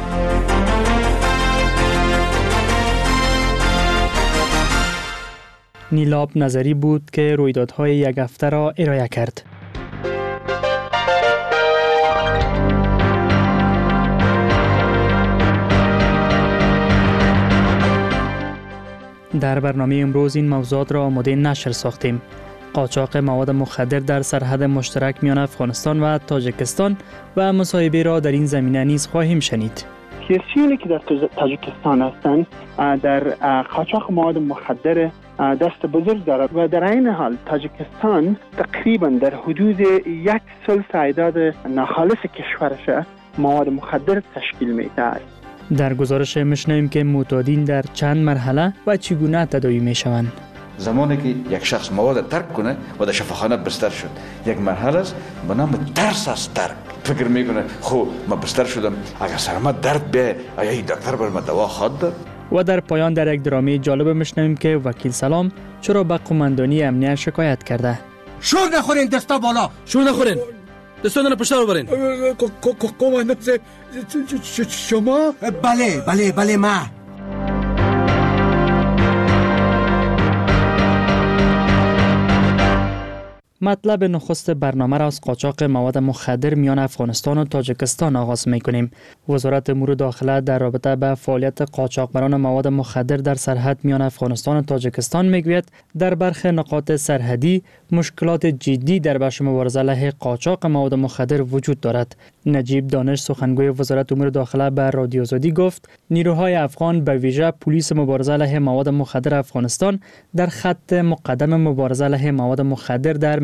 نیلاب نظری بود که رویدادهای یک هفته را ارائه کرد. در برنامه امروز این موضوعات را آماده نشر ساختیم. قاچاق مواد مخدر در سرحد مشترک میان افغانستان و تاجیکستان و مصاحبه را در این زمینه نیز خواهیم شنید. کشتیانی که در تاجیکستان هستند در قاچاق مواد مخدر دست بزرگ دارد و در این حال تاجیکستان تقریبا در حدود یک ثلث تعداد ناخالص کشورش مواد مخدر تشکیل می‌دهد. در گزارش میشنویم که معتادین در چند مرحله و چگونه تداوی میشوند. زمانی که یک شخص مواد ترک کنه و در شفاخانه بستر شد یک مرحله است به نام ترس از ترک. فکر میکنه خب من بستر شدم اگر سرما درد به آیا این دکتر بر من دوا خواهد داد. و در پایان در یک درامه جالب میشنویم که وکیل سلام چرا به قماندانی امنیت شکایت کرده. شور نخورین دستا بالا. شور نخورین. دستان رو پشت رو برین. قماندان شما؟ بله بله بله ما. مطلب نخست برنامه را از قاچاق مواد مخدر میان افغانستان و تاجیکستان آغاز می‌کنیم. وزارت امور داخله در رابطه با فعالیت قاچاقبران مواد مخدر در سرحد میان افغانستان و تاجیکستان میگوید در برخی نقاط سرحدی مشکلات جدی در بخش مبارزه علیه قاچاق مواد مخدر وجود دارد. نجیب دانش سخنگوی وزارت امور داخله به رادیو آزادی گفت نیروهای افغان به ویژه پلیس مبارزه علیه مواد مخدر افغانستان در خط مقدم مبارزه علیه مواد مخدر در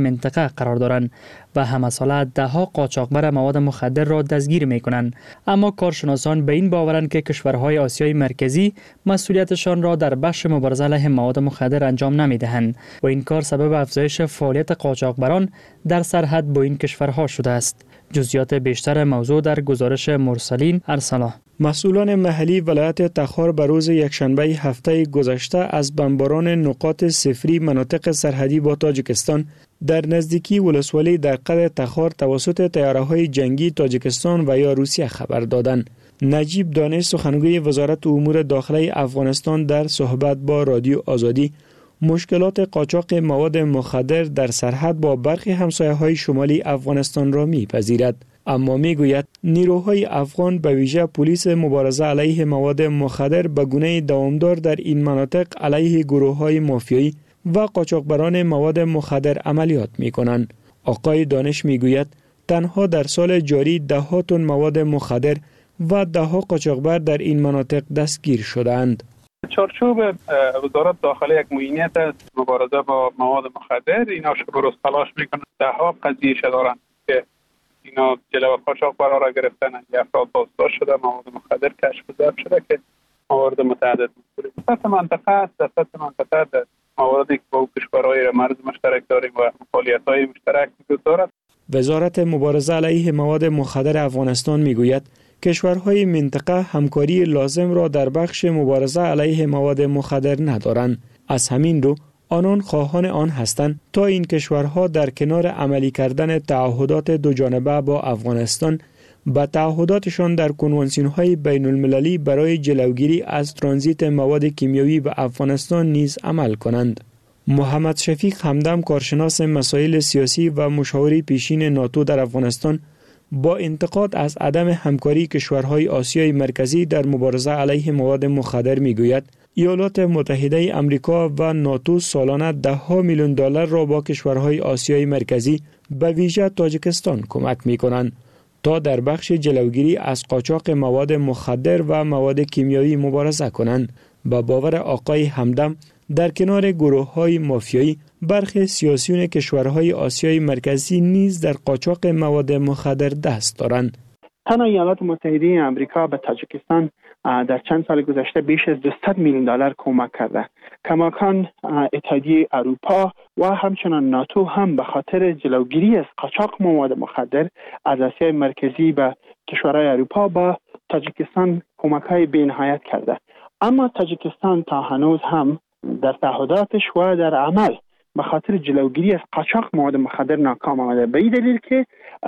منطقه قرار دارند و همه ساله ده ها قاچاقبر مواد مخدر را دستگیر می کنند. اما کارشناسان به این باورند که کشورهای آسیای مرکزی مسئولیتشان را در بخش مبارزه علیه مواد مخدر انجام نمی دهند و این کار سبب افزایش فعالیت قاچاقبران در سرحد با این کشورها شده است. جزئیات بیشتر موضوع در گزارش مرسلین ارسلا. مسئولان محلی ولایت تخار به روز یکشنبه هفته گذشته از بمباران نقاط صفری مناطق سرحدی با تاجیکستان در نزدیکی ولسوالی در قلعه تخار توسط طیاره‌های جنگی تاجیکستان و یا روسیه خبر دادند. نجیب دانش سخنگوی وزارت امور داخلی افغانستان در صحبت با رادیو آزادی مشکلات قاچاق مواد مخدر در سرحد با برخی همسایه‌های شمالی افغانستان را می‌پذیرد، اما میگوید نیروهای افغان به ویژه پلیس مبارزه علیه مواد مخدر به گونه دوامدار در این مناطق علیه گروه‌های مافیایی و قاچاقبران مواد مخدر عملیات می‌کنند. آقای دانش میگوید تنها در سال جاری ده ها تن مواد مخدر و ده ها قاچاقبر در این مناطق دستگیر شدند. چارچوب وزارت داخلی یک معینیت است مبارزه با مواد مخدر. اینا شب روز تلاش میکنند. ده ها قضیه دارند که اینا جلوه قاچاق برا را گرفتن. یه افراد بازداشت شده، مواد مخدر کشف و ضبط شده که موارد متعدد مختلف سطح منطقه است. در سطح منطقه در مواردی که با کشورهای مرز مشترک داریم و فعالیت‌های مشترک وجود دارد. وزارت مبارزه علیه مواد مخدر افغانستان میگوید کشورهای منطقه همکاری لازم را در بخش مبارزه علیه مواد مخدر ندارند. از همین رو آنان خواهان آن هستند تا این کشورها در کنار عملی کردن تعهدات دو جانبه با افغانستان به تعهداتشان در کنوانسیون‌های بین المللی برای جلوگیری از ترانزیت مواد کیمیایی به افغانستان نیز عمل کنند. محمد شفیق همدم کارشناس مسائل سیاسی و مشاور پیشین ناتو در افغانستان با انتقاد از عدم همکاری کشورهای آسیای مرکزی در مبارزه علیه مواد مخدر میگوید ایالات متحده آمریکا و ناتو سالانه ده ها میلیون دلار را با کشورهای آسیای مرکزی به ویژه تاجیکستان کمک میکنند تا در بخش جلوگیری از قاچاق مواد مخدر و مواد کیمیایی مبارزه کنند. با باور آقای همدم در کنار گروه‌های مافیایی برخی سیاسیون کشورهای آسیای مرکزی نیز در قاچاق مواد مخدر دست دارند. تنها ایالات متحده آمریکا به تاجیکستان در چند سال گذشته بیش از دویست میلیون دلار کمک کرده. کماکان اتحادیه اروپا و همچنان ناتو هم به خاطر جلوگیری از قاچاق مواد مخدر از آسیای مرکزی به کشورهای اروپا با تاجیکستان کمک‌های بی‌نهایت کرده. اما تاجیکستان تا هنوز هم در تعهداتش و در عمل به خاطر جلوگیری از قاچاق مواد مخدر ناکام آمده. به این دلیل که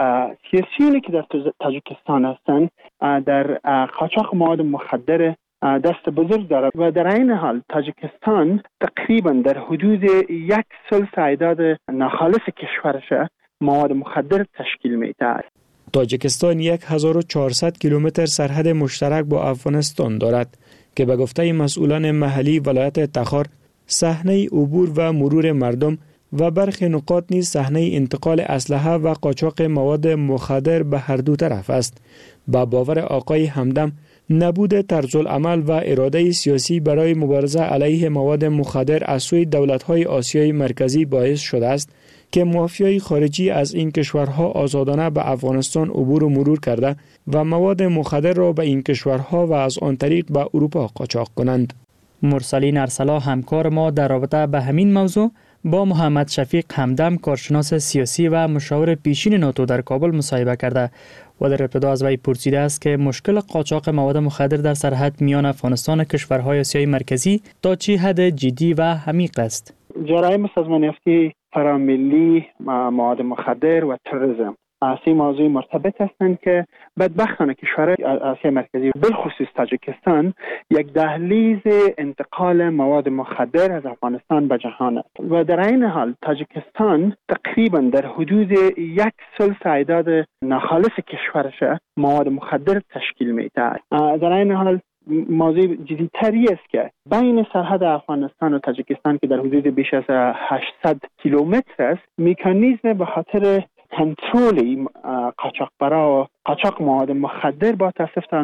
سیاسیونی که در تاجیکستان هستند در قاچاق مواد مخدر دست بزرگ دارد و در این حال تاجیکستان تقریبا در حدود یک ثلث اعداد ناخالص کشورش مواد مخدر تشکیل می‌دهد. تاجیکستان هزار و چهارصد کیلومتر سرحد مشترک با افغانستان دارد که به گفته مسئولان محلی ولایت تخار صحنه عبور و مرور مردم و برخی نقاط نیز صحنه انتقال اسلحه و قاچاق مواد مخدر به هر دو طرف است. با باور آقای همدم نبود طرز العمل و اراده سیاسی برای مبارزه علیه مواد مخدر از سوی دولت‌های آسیای مرکزی باعث شده است که مافیای خارجی از این کشورها آزادانه به افغانستان عبور و مرور کرده و مواد مخدر را به این کشورها و از آن طریق به اروپا قاچاق کنند. مرسلین ارسلا همکار ما در رابطه به همین موضوع با محمد شفیق همدم کارشناس سیاسی و مشاور پیشین ناتو در کابل مصاحبه کرده و در ابتدا از وی پرسیده است که مشکل قاچاق مواد مخدر در سرحد میان افغانستان و کشورهای آسیای مرکزی تا چه حد جدی و عمیق است. جرایم سازمان یافته فراملی، مواد مخدر و تروریسم سه موضوع مرتبط هستند که بدبختانه کشورهای آسیای مرکزی بالخصوص تاجیکستان یک دهلیز انتقال مواد مخدر از افغانستان به جهان است و در این حال تاجیکستان تقریبا در حدود یک ثلث اعداد ناخالص کشورش مواد مخدر تشکیل می‌دهد. در این حال موضوع جدی‌تری است که بین سرحد افغانستان و تاجیکستان که در حدود بیش از هشتصد کیلومتر است، مکانیزم به خاطر کنترل قاچاقبرا و قاچاق مواد مخدر با تاسف هنوز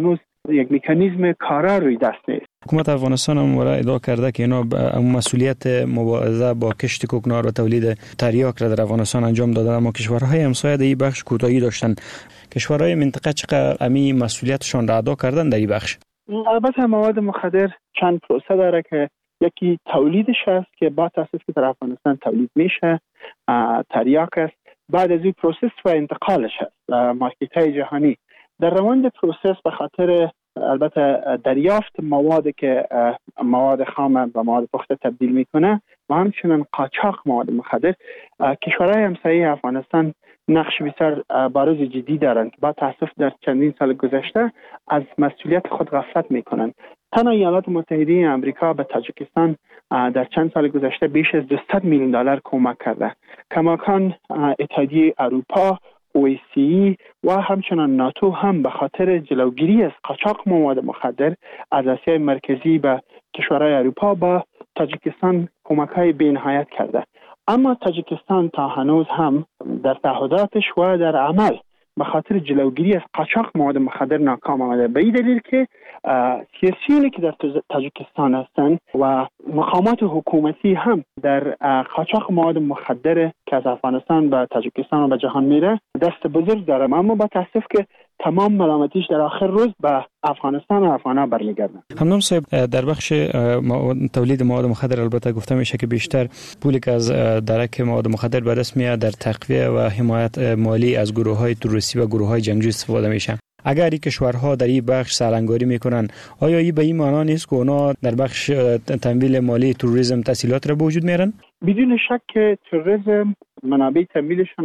یک مکانیزم کارا روی دست نیست. حکومت افغانستان هم وارد ادعا کرده که اینا مسئولیت مبارزه با کشت کوکنار و تولید تریاک را در افغانستان انجام دادن، اما کشورهای همسایه در این بخش کوتاهی داشتن. کشورهای منطقه چقدر امی مسئولیتشان را ادا کردن در این بخش؟ البته مواد مخدر چند پروسه داره که یکی تولیدش است که با تاسیس که در افغانستان تولید میشه، تریاک است. بعد از این پروسس و انتقالش است مارکت های جهانی. در روند پروسس به خاطر البته دریافت مواد که مواد خام و مواد پخته تبدیل میکنه و همچنین قاچاق مواد مخدر، کشورهای همسایه افغانستان نقش بسیار بارز جدی دارند که با تاسف در چندین سال گذشته از مسئولیت خود غفلت میکنند. تنها ایالات متحده آمریکا به تاجیکستان در چند سال گذشته بیش از دویست میلیون دلار کمک کرده. کماکان اتحادیه اروپا، او ای سی و همچنان ناتو هم به خاطر جلوگیری از قاچاق مواد مخدر از آسیای مرکزی به کشورهای اروپا با تاجیکستان کمک‌های بی‌نهایت کرده. اما تاجیکستان تا هنوز هم در تعهداتش و در عمل به خاطر جلوگیری از قاچاق مواد مخدر ناکام آمده. به این دلیل که سیاسیونی که در تاجیکستان هستند و مقامات حکومتی هم در قاچاق مواد مخدر که از افغانستان به تاجیکستان و به جهان میره دست بزرگ دارم، اما با تاسف که تمام ملامتیش در آخر روز به افغانستان و افغانا برمیگردن. همدان صاحب، در بخش تولید مواد مخدر البته گفته میشه که بیشتر پولی که از درک مواد مخدر به دست میاد در تقویه و حمایت مالی از گروه‌های تروریستی و گروه‌های جنگجو استفاده میشه. اگر این کشورها در این بخش سرانگاری میکنن، آیا این به این معنا نیست که اونا در بخش تمویل مالی تروریسم تسهیلات را به وجود میارن؟ بدون شک که تروریسم منابع تمویلشان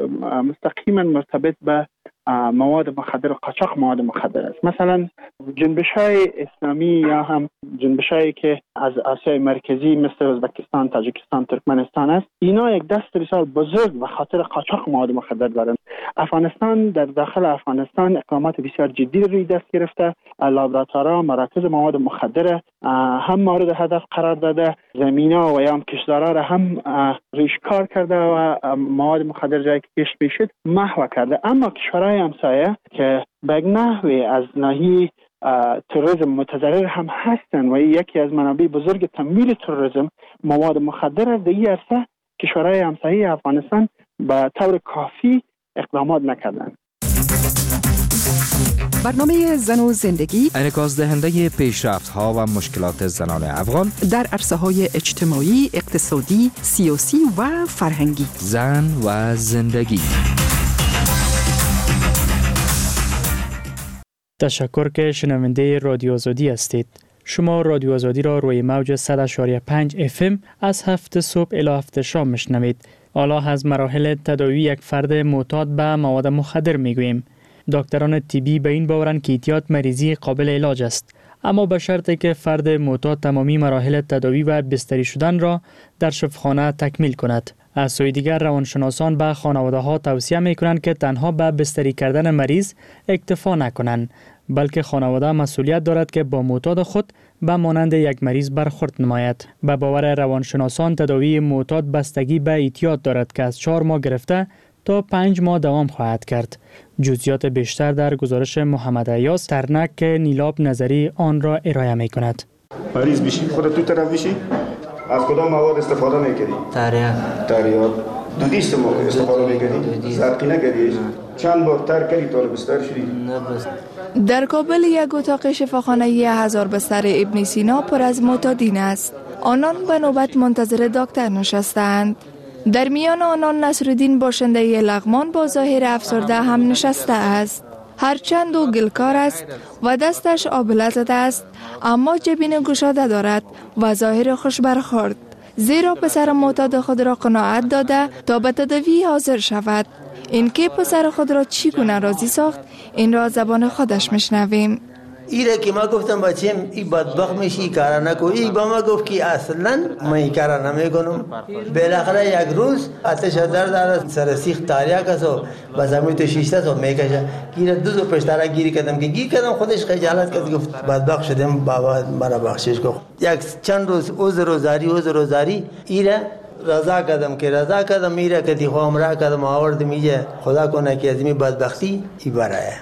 مستقیما مرتبط به مواد مخدر و قاچاق مواد مخدر است. مثلا جنبش‌های اسلامی یا هم جنبش‌هایی که از آسیای مرکزی مثل ازبکستان، تاجیکستان، ترکمنستان است، اینا یک دست بسیار بزرگ به خاطر قاچاق مواد مخدر دارند. افغانستان در داخل افغانستان اقدامات بسیار جدی روی دست گرفته، لابراتوارها، مراکز مواد مخدر هم مورد هدف قرار داده، زمینا و یا هم کشدارا را هم ریشکار کرده و مواد مخدر جایی که کشف میشد محو کرده. اما کشورهای همسایه که به نحوی از ناحیه تروریسم متضرر هم هستند و یکی از منابع بزرگ تمویل تروریسم مواد مخدر است، در این عرصه کشورهای همسایه افغانستان به طور کافی اقدامات نکردند. برنامه زن و زندگی انعکاس دهنده پیشرفت‌ها و مشکلات زنان افغان در عرصه‌های اجتماعی، اقتصادی، سیاسی و فرهنگی. زن و زندگی. تشکر که شنونده رادیو آزادی هستید. شما رادیو آزادی را روی موج صد و شش پنج اف ام از هفت صبح الی هفت شام میشنوید. حالا از مراحل تداوی یک فرد معتاد به مواد مخدر میگوییم. دکتران طبی به این باورند که اعتیاد مریضی قابل علاج است، اما به شرطی که فرد معتاد تمامی مراحل تداوی و بستری شدن را در شفاخانه تکمیل کند. از سوی دیگر روانشناسان به خانواده ها توصیه می کنند که تنها به بستری کردن مریض اکتفا نکنند، بلکه خانواده مسئولیت دارد که با معتاد خود به مانند یک مریض برخورد نماید. به باور روانشناسان تداوی معتاد بستگی به اعتیاد دارد که از چهار ماه گرفته تا پنج ماه دوام خواهد کرد. جزئیات بیشتر در گزارش محمد ایاز ترنک نیلاب نظری آن را ارائه می کند. مریض بشی خودت تو طرف بشی، از کدام مواد استفاده میکنی؟ تریاک. تریاک. دو دیست استفاده میکنی؟ زرقی نکردیش؟ چند بار تر کردی تا بستر شدی؟ نه بس. در کابل یک اتاق شفاخانه هزار بستر ابن سینا پر از معتادین است. آنان به نوبت منتظر دکتر نشستند. در میان آنان نصرالدین باشنده لغمان با ظاهر افسرده هم نشسته است. هرچند او گلکار است و دستش آبله زده است، اما جبین گشاده دارد و ظاهر خوش برخورد، زیرا پسر معتاد خود را قناعت داده تا به تداوی حاضر شود. اینکه پسر خود را چگونه راضی ساخت، این را زبان خودش میشنویم. ایره که ما گفتم بچه این بدبخت میشی ای کارا نکو، ای با ما گفت که اصلا من ای کارا نمیکنم. بالاخره یک روز آتش در داره سر سیخ تاریک است و با زمین تو شیشته تو میکشه. گیره دو دو پشتره گیری کردم که گیر کردم خودش خجالت کرد، گفت بدبخت شدم بابا مرا بخشش کن. یک چند روز عذر و زاری عذر و زاری ایره رضا کردم که رضا کردم ایره که دی خواهم را کردم آوردم ایجا خدا کنه که از این بدبختی ای برای.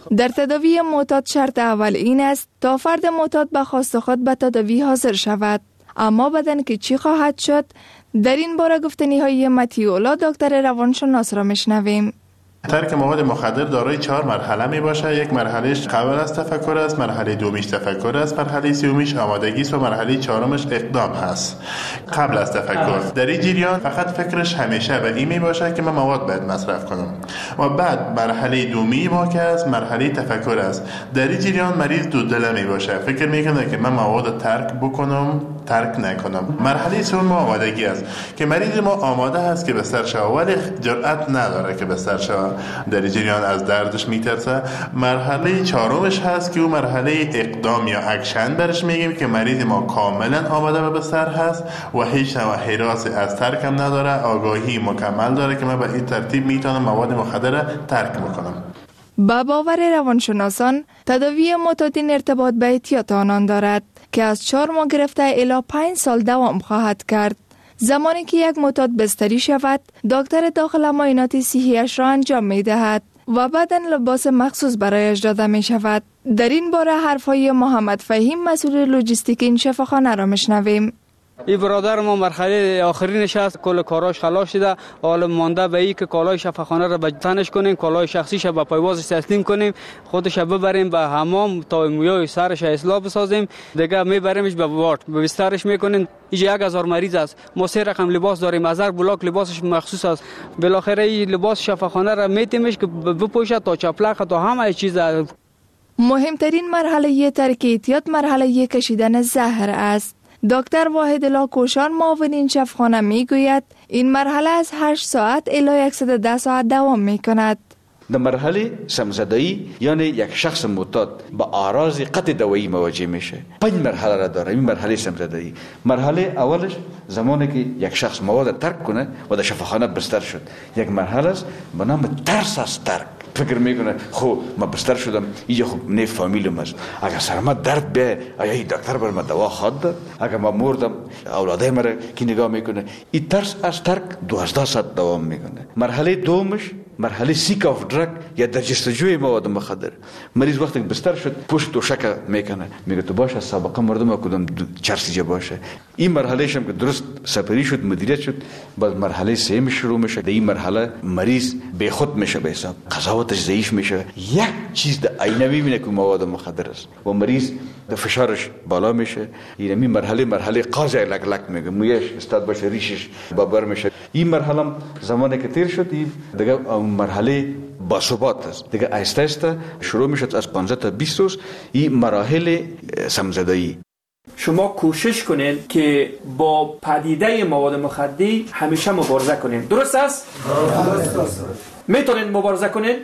در تداوی معتاد شرط اول این است تا فرد معتاد به خواست خود به تداوی حاضر شود. اما بدن که چی خواهد شد؟ در این باره گفتنی های متیولا دکتر روانشناس را میشنویم. ترک مواد مخدر دارای چهار مرحله می باشه. یک مرحلهش قبل از تفکر است، مرحله دومیش تفکر است، مرحله سومیش آمادگی است و مرحله چهارمش اقدام هست. قبل از تفکر در این جریان فقط فکرش همیشه به این می باشه که من مواد باید مصرف کنم و بعد مرحله دومی ما که است مرحله تفکر است. در این جریان مریض دو دله می باشه، فکر میکنه که من مواد ترک بکنم ترک نکنم. مرحله سوم آمادگی است که مریض ما آماده است که بستر شود ولی جرأت نداره که بستر شود، در جریان از دردش میترسه. مرحله چهارمش هست که اون مرحله اقدام یا اکشن برش میگیم که مریض ما کاملا آماده به بستر هست و هیچ نوع هراسی از ترک هم نداره، آگاهی مکمل داره که من به این ترتیب میتونم مواد مخدر ترک میکنم. با باور روانشناسان تداوی معتادین ارتباط به احتیاط آنان دارد که از چهار ماه گرفته الی پنج سال دوام خواهد کرد. زمانی که یک معتاد بستری شود، دکتر داخل معاینات صحیحش را انجام می دهد و بعداً لباس مخصوص برایش داده می شود. در این باره حرفهای محمد فهیم مسئول لوجستیک این شفاخانه را میشنویم. این برادر ما مرحله آخرینش است، کل کاراش خلاص شده، حالا مانده به این که کالای شفاخانه را به تنش کنیم، کالای شخصیش به پایوازش تسلیم کنیم، خودش ببریم به حمام تا مویای سرش اصلاح بسازیم، دیگه میبریمش به وارد به بسترش میکنیم. اینجا یک هزار مریض است، ما سه رقم لباس داریم، ازر بلاک لباسش مخصوص است. بالاخره این لباس شفاخانه را میتیمش که بپوشه تا چپلق تا همه چیز. مهمترین مرحله ترک احتیاط مرحله کشیدن زهر است. دکتر واحد الله کوشان معاون این شفاخانه می گوید این مرحله از هشت ساعت الی صد و ده ساعت دوام می کند. در مرحله سمزدایی یعنی یک شخص معتاد با اعراض قطع دوایی مواجه میشه. پنج مرحله را داره این مرحله سمزدایی. مرحله اولش زمانی که یک شخص مواد ترک کنه و در شفاخانه بستر شد، یک مرحله است به نام ترس از ترک. فکر میکنه خب ما بستر شدم اینجا خب نه فامیلم است، اگر سرما درد به آیا این دکتر بر ما دوا خواهد داد، اگر ما مردم اولادای مرا کی نگاه میکنه. این ترس از ترک دوازده ساعت دوام میکنه. مرحله دومش مرحله سیک آف درگ یا در جستجوی مواد مخدر. مریض وقتی بستر شد پشت توشک میکنه، میگه تو باشه سابقه مردم کدام چرسیجه باشه. این مرحله هم که درست سپری شد مدیریت شد، بعد مرحله سوم شروع میشه. در این مرحله مریض بی خود میشه، به حساب قضاوتش ضعیف میشه، یک چیز در آینه میبینه که مواد مخدر است و مریض در فشارش بالا میشه. این مرحله مرحله قاضی لک لک میگه، مویش استاد باشه ریشش بابر میشه. این مرحله زمانی که تیر شد دیگه مرحله باثبات است، دیگه آهسته آهسته شروع میشه از پانزده تا بیست روز این مراحل سمزدایی. شما کوشش کنین که با پدیده مواد مخدر همیشه مبارزه کنین، درست است؟ درست است. میتونین مبارزه کنین؟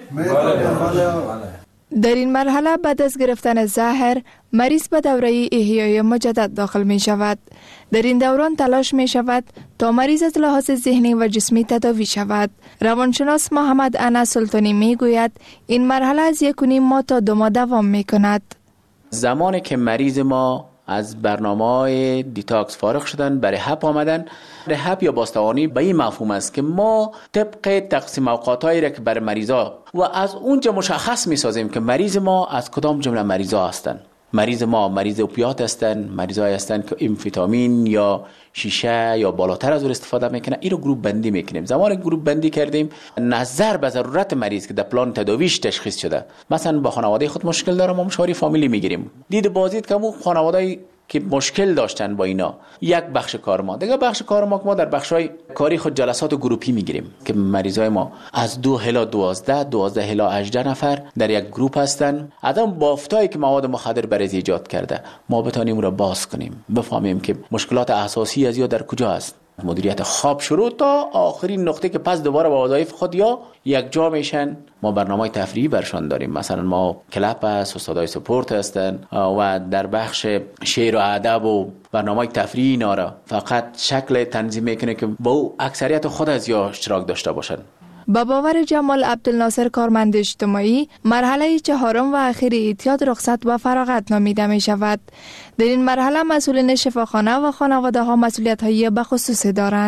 در این مرحله بعد از گرفتن زهر مریض به دوره احیای مجدد داخل می شود. در این دوران تلاش می شود تا مریض از لحاظ ذهنی و جسمی تداوی شود. روانشناس محمد انس سلطانی می گوید این مرحله از یک و نیم ماه تا دو ماه دوام می کند. زمانی که مریض ما از برنامه‌های دیتاکس فارغ شدن برای هپ آمدن، هپ یا باستوانی به این مفهوم است که ما طبق تقسیم اوقاتایی را که برای مریضا و از اونجا مشخص می سازیم که مریض ما از کدام جمله مریضا هستند. مریض ما مریض اوپیات هستند، مریضایی هستند که امفتامین یا شیشه یا بالاتر از اون استفاده میکنه. این رو گروپ بندی میکنیم. زمان گروپ بندی کردیم نظر به ضرورت مریض که در پلان تداویش تشخیص شده، مثلا با خانواده خود مشکل داره ما مشاوره فامیلی میگیریم. دید بازدید که اون خانواده‌ای که مشکل داشتن با اینا یک بخش کار ما، دیگه بخش کار ما که ما در بخشای کاری خود جلسات گروپی میگیریم که مریضای ما از دو الی دوازده دوازده الی هجده نفر در یک گروپ هستن. آدم بافتایی که مواد مخدر برای ایجاد کرده ما بتونیم اون رو باز کنیم، بفهمیم که مشکلات اساسی از یا در کجا است. مدیریت خواب شروع تا آخرین نقطه که پس دوباره با وظایف خود یا یک جا میشن. ما برنامه تفریحی برشان داریم، مثلا ما کلپ است، استادای سپورت هستن و در بخش شعر و ادب و برنامه تفریحی ناره فقط شکل تنظیم میکنه که با او اکثریت خود از یا اشتراک داشته باشن. با باور جمال عبدالناصر کارمند اجتماعی مرحله چهارم و اخیر احتیاط رخصت و فراغت نامیده می شود. در این مرحله مسئولین شفاخانه و خانواده ها مسئولیت های بخصوصی دارند.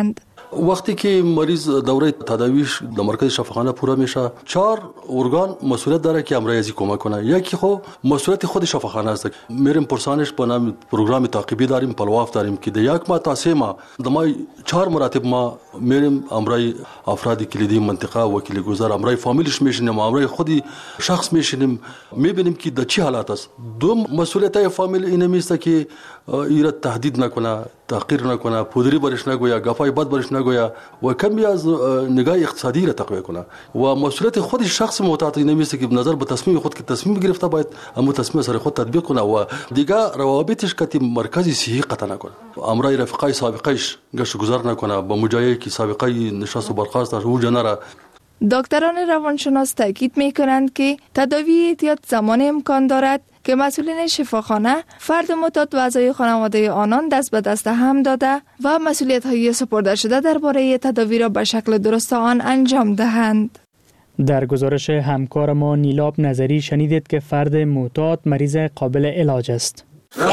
وقتی که مریض دوره تداویش در مرکز شفاخانه پوره میشه، چهار ارگان مسئولیت داره که امرای ازی کمک کنه. یکی خب مسئولیت خود شفاخانه است. میریم پرسانش با نام پروگرام تعقیبی داریم، پلواف داریم که در یک ماه تا سه ماه ما چهار مراتب ما میریم امرای افراد کلیدی منطقه، وکیل گذار، امرای فامیلش میشینیم، امرای خودی شخص میشینیم، میبینیم که در چه حالت است. دو مسئولیت فامیل اینه میسته که ایراد تهدید نکنه، تحقیر نکنه، پودری برش نگویا، گفای بد برش نگویا و کمی از نگاه اقتصادی را تقویت کنه. و مسئولیت خود شخص محتاط نمیشه که نظر به تصمیم خود که تصمیم گرفته باید اما تصمیم سر خود تطبیق کنه و دیگه روابطش که مرکزی صحیح قطع نکنه. امرای رفقای سابقهش گشت گذار نکنه، با مجایی که سابقه نشست و برخاست او جنرا. دکتران روانشناس تاکید می کنند که تداوی احتیاط زمان امکان دارد که مسئولین شفاخانه فرد معتاد و اعضای خانواده آنان دست به دست هم داده و مسئولیت های سپرده شده درباره تداوی را به شکل درست آن انجام دهند. در گزارش همکار ما نیلاب نظری شنیدید که فرد معتاد مریض قابل علاج است.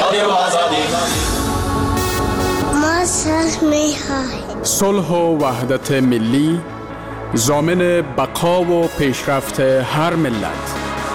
ما صلح می‌خواهیم. صلح و وحدت ملی ضامن بقا و پیشرفت هر ملت.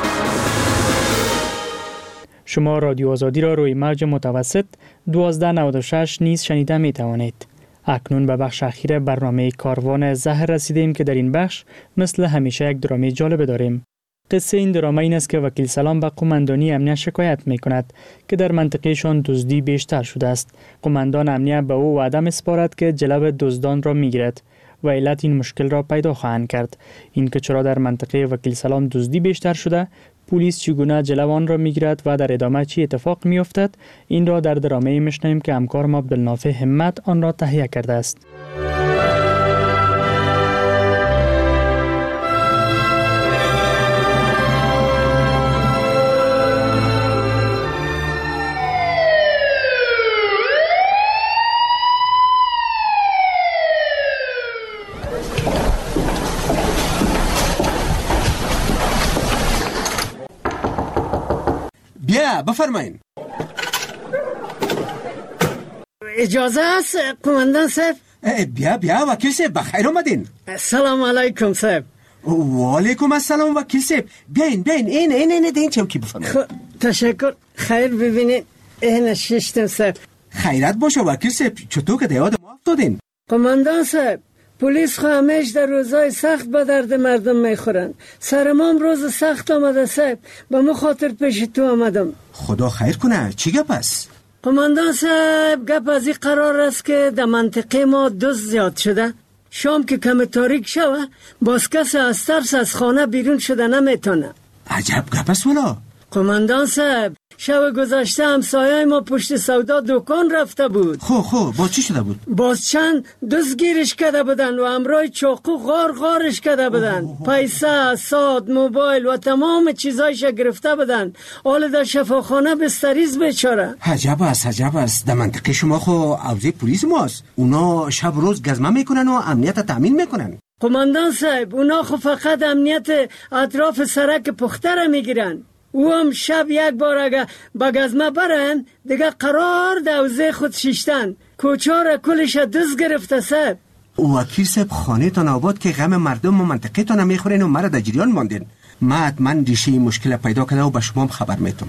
شما رادیو آزادی را روی موج متوسط دوازده نود و شش نیز شنیده می توانید. اکنون به بخش اخیر برنامه کاروان زهر رسیدیم که در این بخش مثل همیشه یک درامه جالب داریم. قصه این درامه این است که وکیل سلام به قماندانی امنیت شکایت می کند که در منطقهشان دزدی بیشتر شده است. قماندان امنیت به او وعده می‌سپارد که جلب دزدان را می‌گیرد و علت این مشکل را پیدا خواهند کرد. این که چرا در منطقه وکیل سلام دزدی بیشتر شده، پلیس چگونه جلو آن را میگیرد و در ادامه چی اتفاق میافتد، این را در درامه میشنویم که همکارم عبدالنافع همت آن را تهیه کرده است. بیا بفرمایین. اجازه است قماندان صاحب؟ بیا بیا وکیل صاحب بخیر آمدین. سلام علیکم صاحب. و علیکم السلام وکیل صاحب. بیاین بیاین این این این این چوکی بفرمایید. تشکر. خیر ببینید این ششتم صاحب. خیرت باشه وکیل صاحب. چطور که دیاد ما افتادین؟ قماندان صاحب پلیس خو همیش در روزای سخت به درد مردم میخورن. سرمام روز سخت آمده صاحب، به مخاطر پیش تو آمدم. خدا خیر کنه. چی گپ است؟ قماندان صاحب گپ از این قرار است که در منطقه ما دزد زیاد شده. شام که کم تاریک شوه باز کسی از ترس از خانه بیرون شده نمیتونه. عجب گپ است ولا. قماندان صاحب شب گذشته همسایه ما پشت سودا دکان رفته بود. خو خو باز چی شده بود؟ باز چند دزد گیرش کرده بودن و همراه چاقو غار غارش کرده بودن. پیسه، ساعت، موبایل و تمام چیزایش گرفته بودن. حال در شفاخانه بستریز بیچاره. عجب است عجب است. در منطقه شما خو اوضاع پلیس ماست. اونا شب روز گزمه میکنن و امنیت تامین میکنن. قماندان صاحب اونا خو فقط امنیت اطراف سرک پخته را میگیرن. او هم شب یک بار اگه با گزمه برن دیگه قرار دوزه خود شیشتن. کوچار کلش دست گرفته صاحب. وکیل صاحب خانه تان آباد که غم مردم و منطقه تان میخورین و مرا در جریان ماندین. ما حتما ریشه این مشکل پیدا کنه و به شما خبر میتم.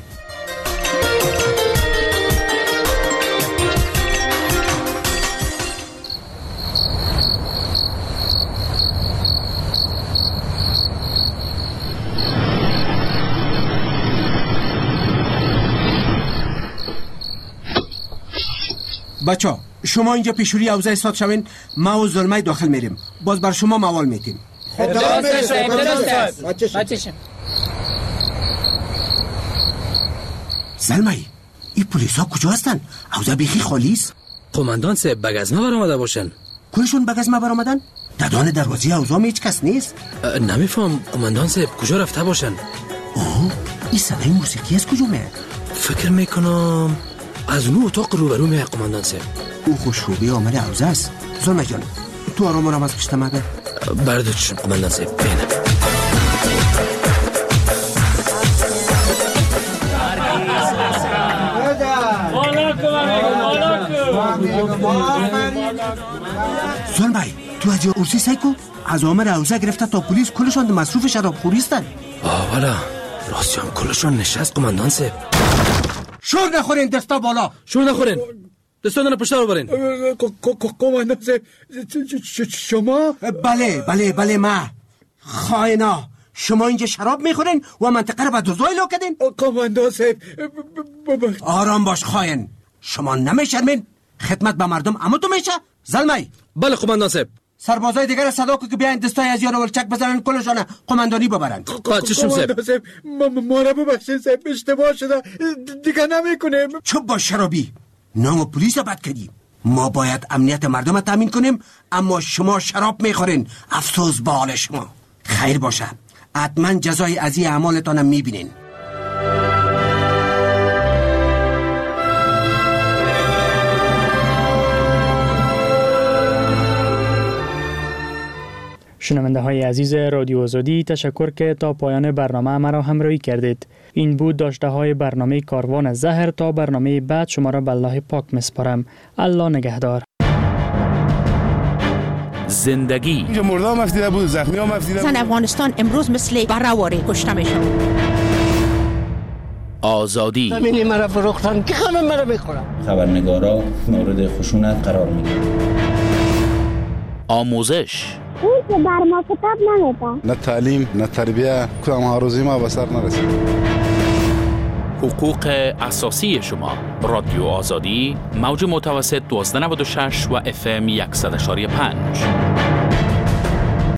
بچه شما اینجا پیشوری اوضاع استاد شوین، ما و ظلمه داخل میریم. باز بر شما موال میتیم. ظلمه این پلیس ها کجا هستن؟ اوضاع بیخی خالی است. قماندان صاحب به گزمه برآمده باشن. کلشون به گزمه برآمدن؟ ددان دروازه اوضاع هیچ کس نیست. نمیفهم قماندان صاحب کجا رفته باشن. اوه این صدای موسیقی از کجا میاد؟ فکر میکنم از اون اتاق روبرو میاد قماندان صاحب. او خوشروبی آمده اوضاع است. ظلمه جان تو آرام آرام از پشت مبر. برداشت شم قماندان صاحب. بینم ظلمه تو از ارسی سیکو از آمر اوزه گرفته تا پلیس کلشان مصروف شراب خوری هستن. آه والا راستی هم کلشان نشست قماندان صاحب. شور نخورین، دستا بالا. شور نخورین، دستا دانه پشت رو برین. قماندان صاحب شما؟ بله بله بله ما خائنا. شما اینجا شراب میخورین و منطقه رو به دزدای لو کردین؟ قماندان صاحب آرام باش خائن. شما نمیشرمین؟ خدمت به مردم اما تو میشه؟ زلمی. بله قماندان صاحب. سربازای دیگر صدا که بیاین دستای از یارو ولچک بزنن کلشان قماندانی ببرن. چشم صاحب. ما را ببخشید صاحب، اشتباه شده، دیگه نمیکنیم. چوب با شرابی نام پلیس بد کردیم. ما باید امنیت مردم تامین کنیم، اما شما شراب میخورین. افسوس به حال شما. خیر باشه، حتما جزای از این اعمالتان میبینین. شنونده های عزیز رادیو آزادی، تشکر که تا پایان برنامه مرا همراهی کردید. این بود داشته های برنامه کاروان زهر. تا برنامه بعد شما را به الله پاک میسپارم. الله نگهدار. زندگی اینجا مرده هم افتیده بود، زخمی هم افتیده بود. زن افغانستان امروز مثل برهواری کشته میشن. آزادی زمینی مرا فروختن که همه مرا میخورم. خبرنگارا مورد خشونت قرار میگیرن. آموزش اون که بر ما کتاب نمیده. نه تعلیم نه تربیه، کدام ها روزی ما به سر نرسید. حقوق اساسی شما. رادیو آزادی موج متوسط دوازده نود و شش و اف ام صد و شش و پنج.